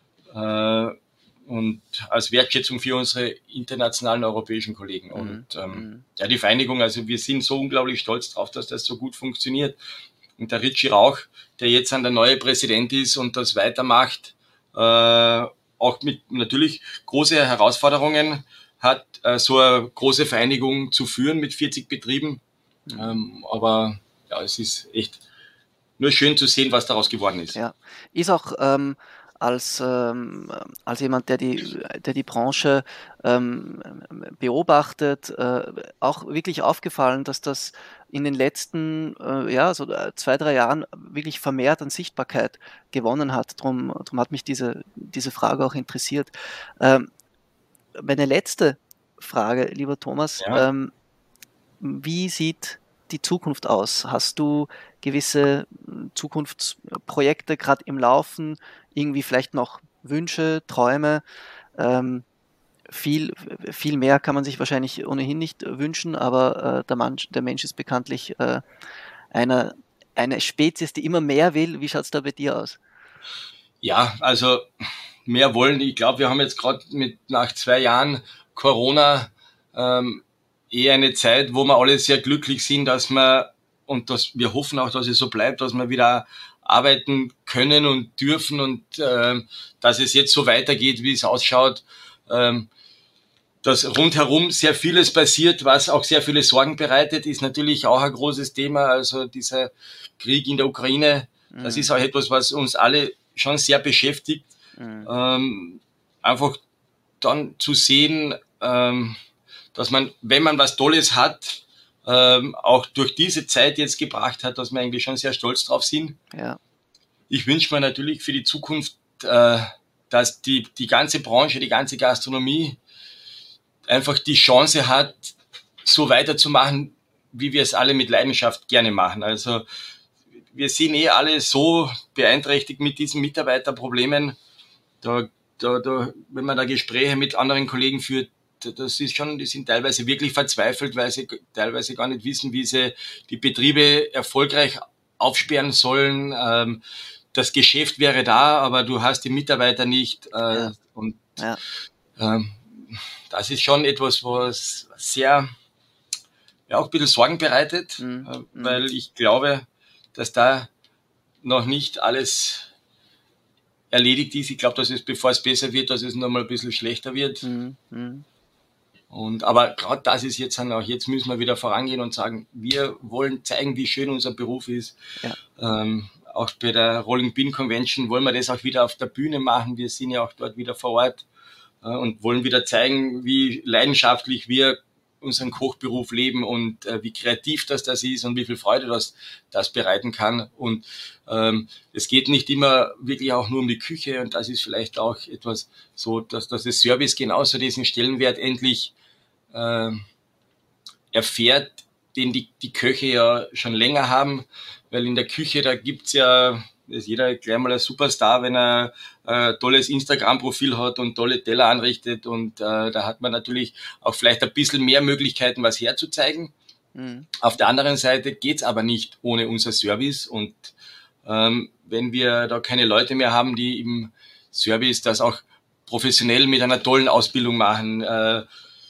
Speaker 2: äh, und als Wertschätzung für unsere internationalen europäischen Kollegen. Mhm. Und ähm, ja, die Vereinigung, also wir sind so unglaublich stolz drauf, dass das so gut funktioniert. Und der Richie Rauch, der jetzt an der neue Präsident ist und das weitermacht, äh, auch mit natürlich große Herausforderungen hat, äh, so eine große Vereinigung zu führen mit vierzig Betrieben. Mhm. Ähm, aber ja, es ist echt nur schön zu sehen, was daraus geworden ist.
Speaker 4: Ja, ist auch ähm als, ähm, als jemand, der die, der die Branche ähm, beobachtet, äh, auch wirklich aufgefallen, dass das in den letzten äh, ja, so zwei, drei Jahren wirklich vermehrt an Sichtbarkeit gewonnen hat. Drum, drum hat mich diese, diese Frage auch interessiert. Ähm, meine letzte Frage, lieber Thomas, ja. ähm, wie sieht die Zukunft aus? Hast du gewisse Zukunftsprojekte gerade im Laufen, irgendwie vielleicht noch Wünsche, Träume? Ähm, viel, viel mehr kann man sich wahrscheinlich ohnehin nicht wünschen, aber äh, der, Mensch, der Mensch ist bekanntlich äh, eine, eine Spezies, die immer mehr will. Wie schaut es da bei dir aus?
Speaker 2: Ja, also mehr wollen. Ich glaube, wir haben jetzt gerade mit nach zwei Jahren Corona ähm, eher eine Zeit, wo wir alle sehr glücklich sind, dass wir, und das, wir hoffen auch, dass es so bleibt, dass wir wieder arbeiten können und dürfen und äh, dass es jetzt so weitergeht, wie es ausschaut, ähm, dass rundherum sehr vieles passiert, was auch sehr viele Sorgen bereitet, ist natürlich auch ein großes Thema. Also dieser Krieg in der Ukraine, mhm. das ist auch etwas, was uns alle schon sehr beschäftigt. Mhm. Ähm, einfach dann zu sehen, ähm, dass man, wenn man was Tolles hat, ähm, auch durch diese Zeit jetzt gebracht hat, dass wir eigentlich schon sehr stolz drauf sind.
Speaker 4: Ja.
Speaker 2: Ich wünsche mir natürlich für die Zukunft, äh, dass die, die ganze Branche, die ganze Gastronomie einfach die Chance hat, so weiterzumachen, wie wir es alle mit Leidenschaft gerne machen. Also wir sind eh alle so beeinträchtigt mit diesen Mitarbeiterproblemen. Da, da, da, wenn man da Gespräche mit anderen Kollegen führt, das ist schon, die sind teilweise wirklich verzweifelt, weil sie teilweise gar nicht wissen, wie sie die Betriebe erfolgreich aufsperren sollen. Ähm, das Geschäft wäre da, aber du hast die Mitarbeiter nicht. Äh, ja. Und ja. Ähm, das ist schon etwas, was sehr, ja, auch ein bisschen Sorgen bereitet, mhm. äh, weil ich glaube, dass da noch nicht alles erledigt ist. Ich glaube, dass es, bevor es besser wird, dass es noch mal ein bisschen schlechter wird. Mhm. Und, aber gerade das ist jetzt auch, jetzt müssen wir wieder vorangehen und sagen, wir wollen zeigen, wie schön unser Beruf ist. Ja. Ähm, auch bei der Rolling Bean Convention wollen wir das auch wieder auf der Bühne machen. Wir sind ja auch dort wieder vor Ort äh, und wollen wieder zeigen, wie leidenschaftlich wir unseren Kochberuf leben und äh, wie kreativ das das ist und wie viel Freude das das bereiten kann. Und ähm, es geht nicht immer wirklich auch nur um die Küche, und das ist vielleicht auch etwas so, dass, dass das Service genauso diesen Stellenwert endlich äh, erfährt den die, die Köche ja schon länger haben, weil in der Küche, da gibt's ja, ist jeder gleich mal ein Superstar, wenn er ein tolles Instagram-Profil hat und tolle Teller anrichtet, und äh, da hat man natürlich auch vielleicht ein bisschen mehr Möglichkeiten, was herzuzeigen. Mhm. Auf der anderen Seite geht's aber nicht ohne unser Service, und ähm, wenn wir da keine Leute mehr haben, die im Service das auch professionell mit einer tollen Ausbildung machen, äh,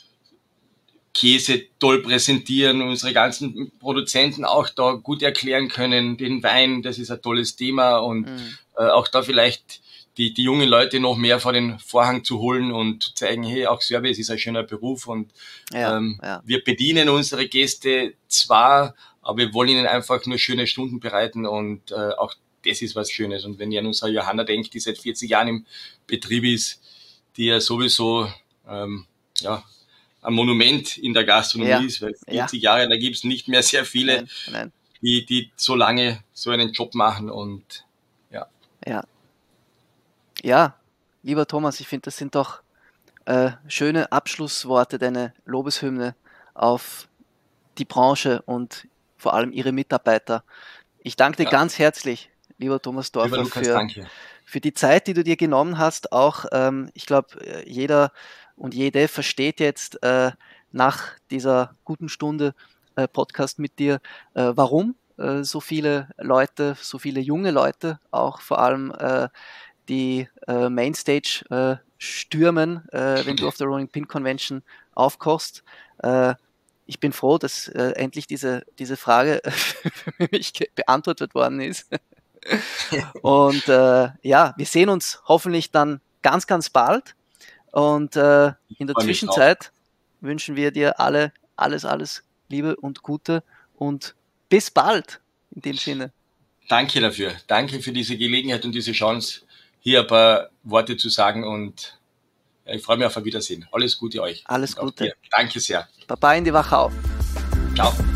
Speaker 2: Käse toll präsentieren, unsere ganzen Produzenten auch da gut erklären können, den Wein, das ist ein tolles Thema, und mhm. äh, auch da vielleicht die, die jungen Leute noch mehr vor den Vorhang zu holen und zeigen, hey, auch Service ist ein schöner Beruf, und ja, ähm, ja. wir bedienen unsere Gäste zwar, aber wir wollen ihnen einfach nur schöne Stunden bereiten, und äh, auch das ist was Schönes. Und wenn ihr an unsere Johanna denkt, die seit vierzig Jahren im Betrieb ist, die ja sowieso ähm, ja ein Monument in der Gastronomie ja. ist, weil vierzig ja. Jahre, da gibt es nicht mehr sehr viele, nein, nein. Die, die so lange so einen Job machen, und ja.
Speaker 4: Ja, ja, lieber Thomas, ich finde, das sind doch äh, schöne Abschlussworte, deine Lobeshymne auf die Branche und vor allem ihre Mitarbeiter. Ich danke dir ja. ganz herzlich, lieber Thomas Dorfer,
Speaker 2: lieber Lukas,
Speaker 4: für,
Speaker 2: danke.
Speaker 4: für die Zeit, die du dir genommen hast. Auch, ähm, ich glaube, jeder und jede versteht jetzt äh, nach dieser guten Stunde äh, Podcast mit dir, äh, warum äh, so viele Leute, so viele junge Leute, auch vor allem äh, die äh, Mainstage äh, stürmen, äh, wenn du auf der Rolling Pin Convention aufkochst. Äh, ich bin froh, dass äh, endlich diese, diese Frage für mich beantwortet worden ist. Und äh, ja, wir sehen uns hoffentlich dann ganz, ganz bald. Und äh, in der Zwischenzeit wünschen wir dir alle alles, alles Liebe und Gute und bis bald in dem Sinne.
Speaker 2: Danke dafür. Danke für diese Gelegenheit und diese Chance, hier ein paar Worte zu sagen, und ja, ich freue mich auf ein Wiedersehen. Alles Gute euch.
Speaker 4: Alles Gute.
Speaker 2: Danke sehr.
Speaker 4: Baba in die Wachau.
Speaker 2: Ciao.